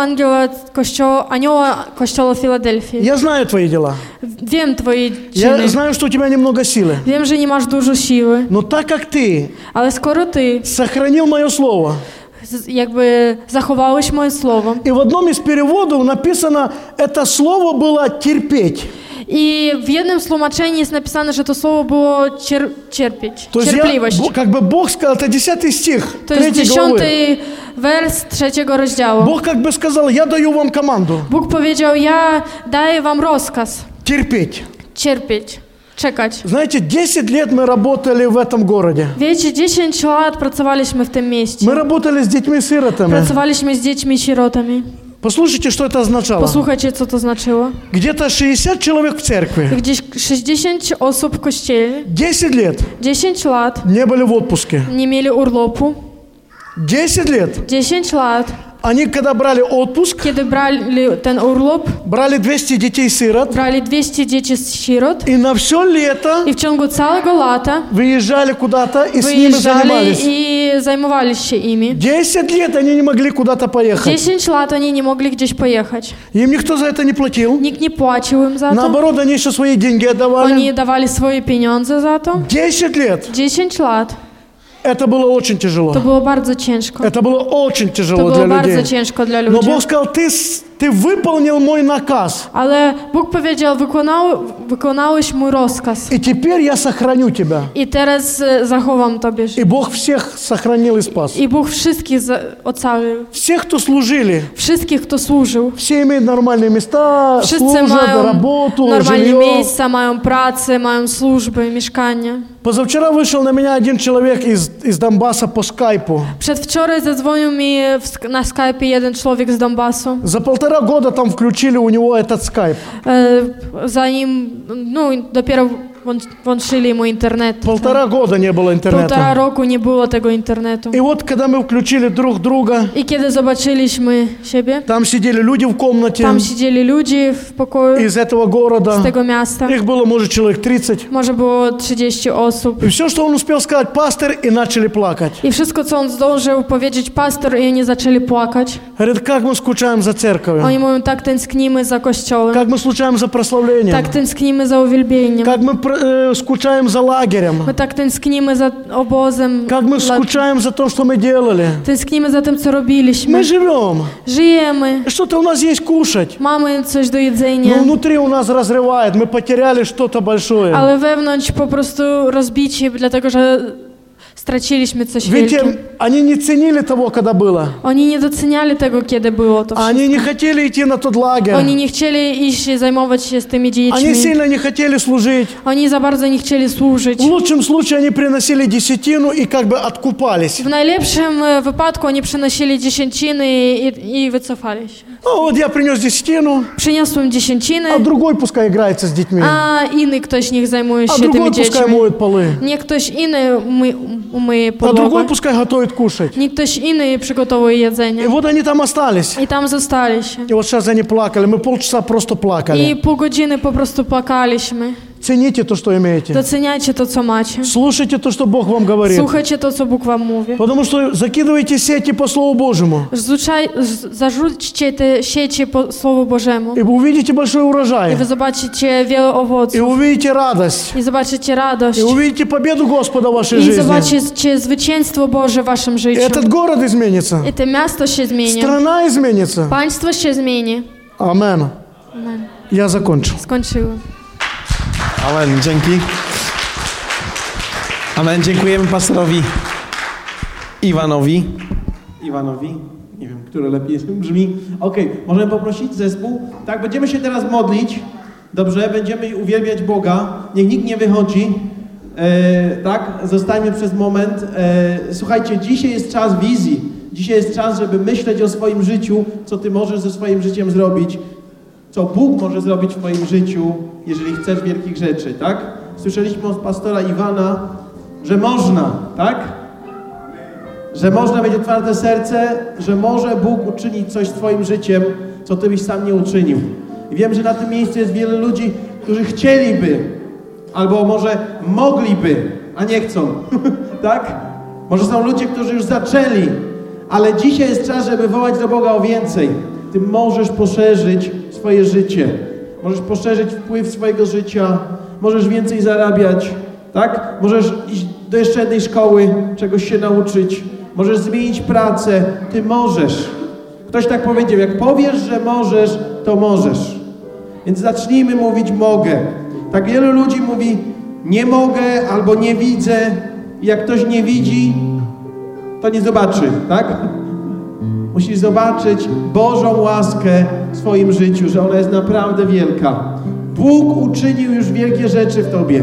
anioła kościoła Filadelfii. Я знаю твои дела. Wiem twoje Я czyny. знаю, что у тебя немного силы. Wiem, że nie masz dużo siły, Но так как ты ale skoro ty сохранил мое слово, jakby zachowałeś moje słowo и в одном из переводов написано, это слово было терпеть. i w jednym z tłumaczeń jest napisane, że to słowo było cierpieć, То есть cierpliwość. как бы Бог сказал, это 10 стих To jest 3 главы. 10 wers 3 rozdziału. Бог как бы сказал, я даю вам команду Bóg powiedział, ja daję wam rozkaz терпеть. cierpieć, czekać. Знаете, 10 лет мы работали в этом городе. Wiecie, 10 lat pracowaliśmy w tym mieście. Мы работали с детьми-сиротами. Pracowaliśmy z dziećmi-sierotami. Послушайте, что это означало. Posłuchajcie, co to znaczyło. Где-то 60 человек в церкви. Gdzieś 60 osób w kościele, 10 лет 10 lat не были в отпуске. nie mieli urlopu. 10 лет. 10 lat, Они, когда брали отпуск, kiedy brali ten urlop, брали 200 детей-сирот brali 200 dzieci-sierot и на все лето i w ciągu całego lata выезжали куда-то и с ними wyjeżdżali занимались. i zajmowali się imi. 10 лет они не могли куда-то поехать. 10 lat oni nie mogli gdzieś pojechać. Им никто за это не платил. Nikt nie płacił im za to. Наоборот, они еще свои деньги отдавали. Oni dawali swoje pieniądze za to. 10 лет. 10 lat. Это было очень тяжело. To było bardzo ciężko. Это было очень To тяжело było для bardzo людей. ciężko dla Но ludzi. Бог сказал, ты выполнил мой наказ. Ale Bóg powiedział, wykonałeś mój rozkaz. И теперь я сохраню тебя. I teraz zachowam tobie И życie. Бог всех сохранил и спас. I Bóg wszystkich ocalił. Всех, кто служили, Wszystkich, kto służył. все имеют нормальные места, Wszyscy служат, mają работу, normalne жилье. miejsca, mają pracę, mają służby, mieszkania. Позавчера вышел на меня один человек из Донбасса по скайпу. Przedwczoraj zadzwonił mi na Skype'ie jeden człowiek z Donbasu. За 1,5 года там включили у него этот скайп. Zanim, dopiero włączyli mu internet. 1,5 года не было интернета. 1,5 roku nie było tego internetu. И вот, когда мы включили друг друга, I kiedy zobaczyliśmy siebie, там сидели люди в комнате tam siedzieli ludzie w pokoju из этого города. z tego miasta. Их было, может, человек 30. Może było 30 osób. И все, что он успел сказать, пастор, и начали плакать. I wszystko, co on zdążył powiedzieć pastor, i oni zaczęli płakać. Говорит, как мы скучаем за церковью. Oni mówią, tak tęsknimy za kościołem. Как мы скучаем за прославлением. Tak tęsknimy za uwielbieniem. Как мы скучаем за лагерем. My tak tęsknimy za obozem. Как мы скучаем за то, что мы делали. Tęsknimy za tym, co robiliśmy. Мы живем. Żyjemy. Что-то у нас есть кушать. Mamy coś do jedzenia. Но внутри у нас разрывает. Мы потеряли что-то большое. Ale wewnątrz po prostu rozbici, dlatego że straciliśmy coś wielkie. Ведь они не ценили того, когда было. Oni nie doceniali tego, kiedy było to Они wszystko. не хотели идти на тот лагерь. Oni nie chcieli iść i zajmować się z tymi Они dziećmi. сильно не хотели служить. Oni za bardzo nie chcieli służyć. В лучшем случае они приносили десятину и как бы откупались. W najlepszym wypadku oni przynosili dziesięciny i wycofali się. А вот я принес десятину, Przyniosłem dziesięciny, а другой пускай играется с детьми. a inny ktoś niech zajmuje А się tymi другой пускай dziećmi. моет полы. Niech ktoś inny umyje А другой podłogę. пускай готовит кушать. Niech ktoś inny przygotowuje И jedzenie. вот они там остались. I tam zostaliśmy. И вот сейчас они плакали. Мы полчаса просто I плакали. pół godziny po prostu płakaliśmy. Цените то, что имеете. Doceniajcie to, co macie. Слушайте то, что Бог вам говорит. Słuchajcie to, co Bóg wam mówi. Потому что закидывайте сети по Слову Божьему. Zarzućcie te sieci po Słowu Bożemu. И вы увидите большой I урожай. wy zobaczycie wiele И owoców. увидите радость. I zobaczycie radość. И увидите победу Господа в вашей I жизни. zobaczycie zwycięstwo Boże w waszym И życiu. этот город изменится. I to miasto się zmieni. Страна изменится. Państwo się zmieni. Амен. Amen. Я закончил. Skończyłem. Amen, dzięki. Amen, dziękujemy pastorowi Iwanowi. Nie wiem, które lepiej brzmi. Okej, możemy poprosić zespół. Tak, będziemy się teraz modlić. Dobrze, będziemy uwielbiać Boga. Niech nikt nie wychodzi. Tak, zostańmy przez moment. Słuchajcie, dzisiaj jest czas wizji. Dzisiaj jest czas, żeby myśleć o swoim życiu, co ty możesz ze swoim życiem zrobić. Co Bóg może zrobić w twoim życiu, jeżeli chcesz wielkich rzeczy, tak? Słyszeliśmy od pastora Iwana, że można, tak? Że można mieć otwarte serce, że może Bóg uczynić coś z twoim życiem, co ty byś sam nie uczynił. I wiem, że na tym miejscu jest wiele ludzi, którzy chcieliby, albo może mogliby, a nie chcą, tak? Może są ludzie, którzy już zaczęli, ale dzisiaj jest czas, żeby wołać do Boga o więcej. Ty możesz poszerzyć swoje życie. Możesz poszerzyć wpływ swojego życia. Możesz więcej zarabiać, tak? Możesz iść do jeszcze jednej szkoły, czegoś się nauczyć. Możesz zmienić pracę. Ty możesz. Ktoś tak powiedział, jak powiesz, że możesz, to możesz. Więc zacznijmy mówić mogę. Tak wielu ludzi mówi nie mogę albo nie widzę. I jak ktoś nie widzi, to nie zobaczy, tak? Musisz zobaczyć Bożą łaskę w swoim życiu, że ona jest naprawdę wielka. Bóg uczynił już wielkie rzeczy w tobie.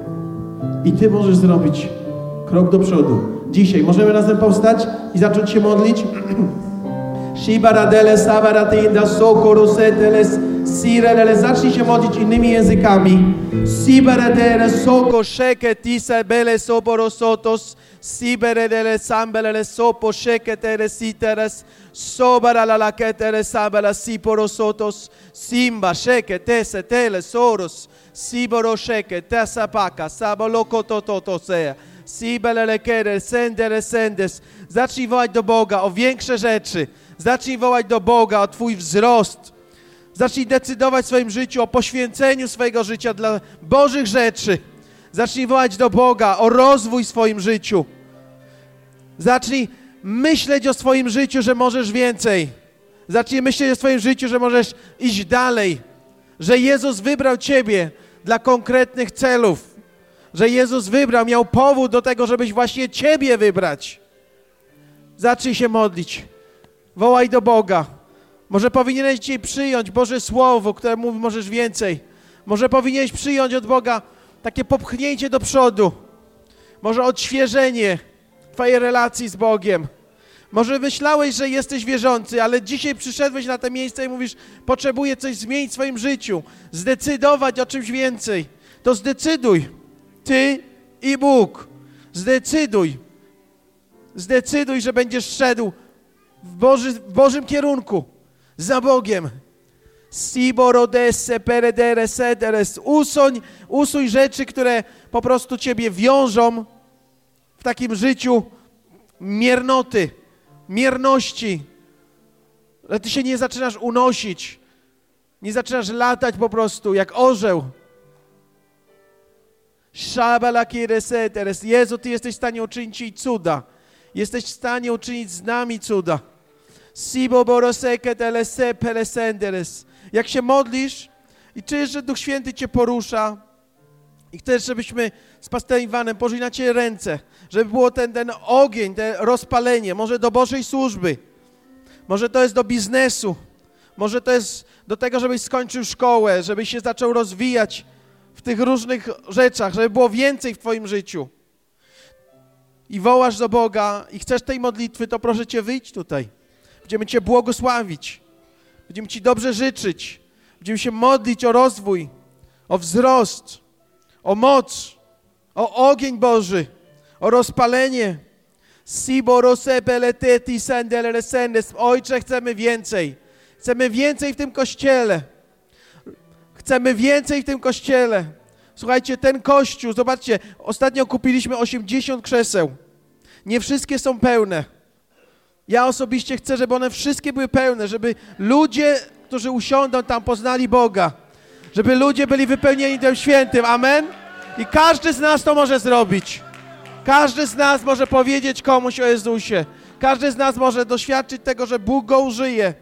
I ty możesz zrobić krok do przodu. Dzisiaj możemy razem powstać i zacząć się modlić. Shibaradele, sabaratinda, sokoroseteles, sirelele. Zacznij się modlić innymi językami. Sibaradele, soko, sheke, tisa, bele, soborosotos. Siberedele, sambelele, sopo, sheke, teresiteres. Sobarala, ketere, sabala, siporosotos. Simba, sheke, tese, tele, soros. Siboro, sheke, tesapaka, sabolokotototosea. Sibelele, kere, sendere, sendes. Zacznij wołać do Boga o większe rzeczy. Zacznij wołać do Boga o twój wzrost. Zacznij decydować w swoim życiu o poświęceniu swojego życia dla Bożych rzeczy. Zacznij wołać do Boga o rozwój w swoim życiu. Zacznij myśleć o swoim życiu, że możesz więcej. Zacznij myśleć o swoim życiu, że możesz iść dalej. Że Jezus wybrał ciebie dla konkretnych celów. Że Jezus wybrał, miał powód do tego, żebyś właśnie ciebie wybrać. Zacznij się modlić. Wołaj do Boga. Może powinieneś dzisiaj przyjąć Boże Słowo, które mówi, możesz więcej. Może powinieneś przyjąć od Boga takie popchnięcie do przodu. Może odświeżenie twojej relacji z Bogiem. Może myślałeś, że jesteś wierzący, ale dzisiaj przyszedłeś na to miejsce i mówisz, potrzebuję coś zmienić w swoim życiu. Zdecydować o czymś więcej. To zdecyduj. Ty i Bóg. Zdecyduj. Zdecyduj, że będziesz szedł w Bożym kierunku. Za Bogiem. Siborodesse, peredere, sederes. Usuń rzeczy, które po prostu ciebie wiążą w takim życiu mierności. Że ty się nie zaczynasz unosić. Nie zaczynasz latać po prostu jak orzeł. Szabalakire, sederes. Jezu, Ty jesteś w stanie uczynić jej cuda. Jesteś w stanie uczynić z nami cuda. Jak się modlisz i czujesz, że Duch Święty cię porusza i chcesz, żebyśmy z pastorem Iwanem położyli na ciebie ręce, żeby było ten ogień, to rozpalenie, może do Bożej służby, może to jest do biznesu, może to jest do tego, żebyś skończył szkołę, żebyś się zaczął rozwijać w tych różnych rzeczach, żeby było więcej w twoim życiu. I wołasz do Boga i chcesz tej modlitwy, to proszę cię, wyjdź tutaj. Będziemy cię błogosławić. Będziemy Ci dobrze życzyć. Będziemy się modlić o rozwój, o wzrost, o moc, o ogień Boży, o rozpalenie. Ojcze, chcemy więcej. Chcemy więcej w tym Kościele. Chcemy więcej w tym Kościele. Słuchajcie, ten Kościół, zobaczcie, ostatnio kupiliśmy 80 krzeseł. Nie wszystkie są pełne. Ja osobiście chcę, żeby one wszystkie były pełne, żeby ludzie, którzy usiądą tam, poznali Boga. Żeby ludzie byli wypełnieni tym Świętym. Amen? I każdy z nas to może zrobić. Każdy z nas może powiedzieć komuś o Jezusie. Każdy z nas może doświadczyć tego, że Bóg go użyje.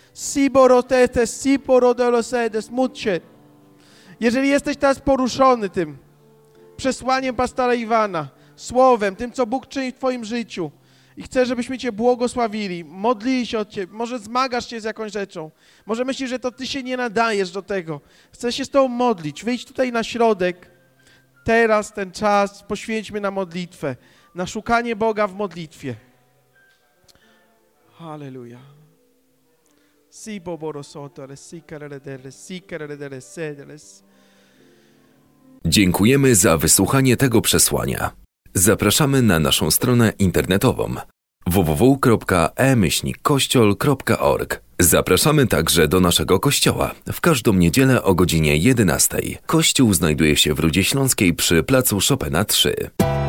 Módl się. Jeżeli jesteś teraz poruszony tym przesłaniem pastora Iwana, słowem, tym, co Bóg czyni w twoim życiu i chcę, żebyśmy Cię błogosławili, modlili się od Ciebie, może zmagasz się z jakąś rzeczą, może myślisz, że to Ty się nie nadajesz do tego, chcę się z Tobą modlić, wyjdź tutaj na środek, teraz ten czas poświęćmy na modlitwę, na szukanie Boga w modlitwie. Halleluja. Dziękujemy za wysłuchanie tego przesłania. Zapraszamy na naszą stronę internetową www.e-kościol.org. Zapraszamy także do naszego kościoła w każdą niedzielę o godzinie 11. Kościół znajduje się w Rudzie Śląskiej przy placu Chopina 3.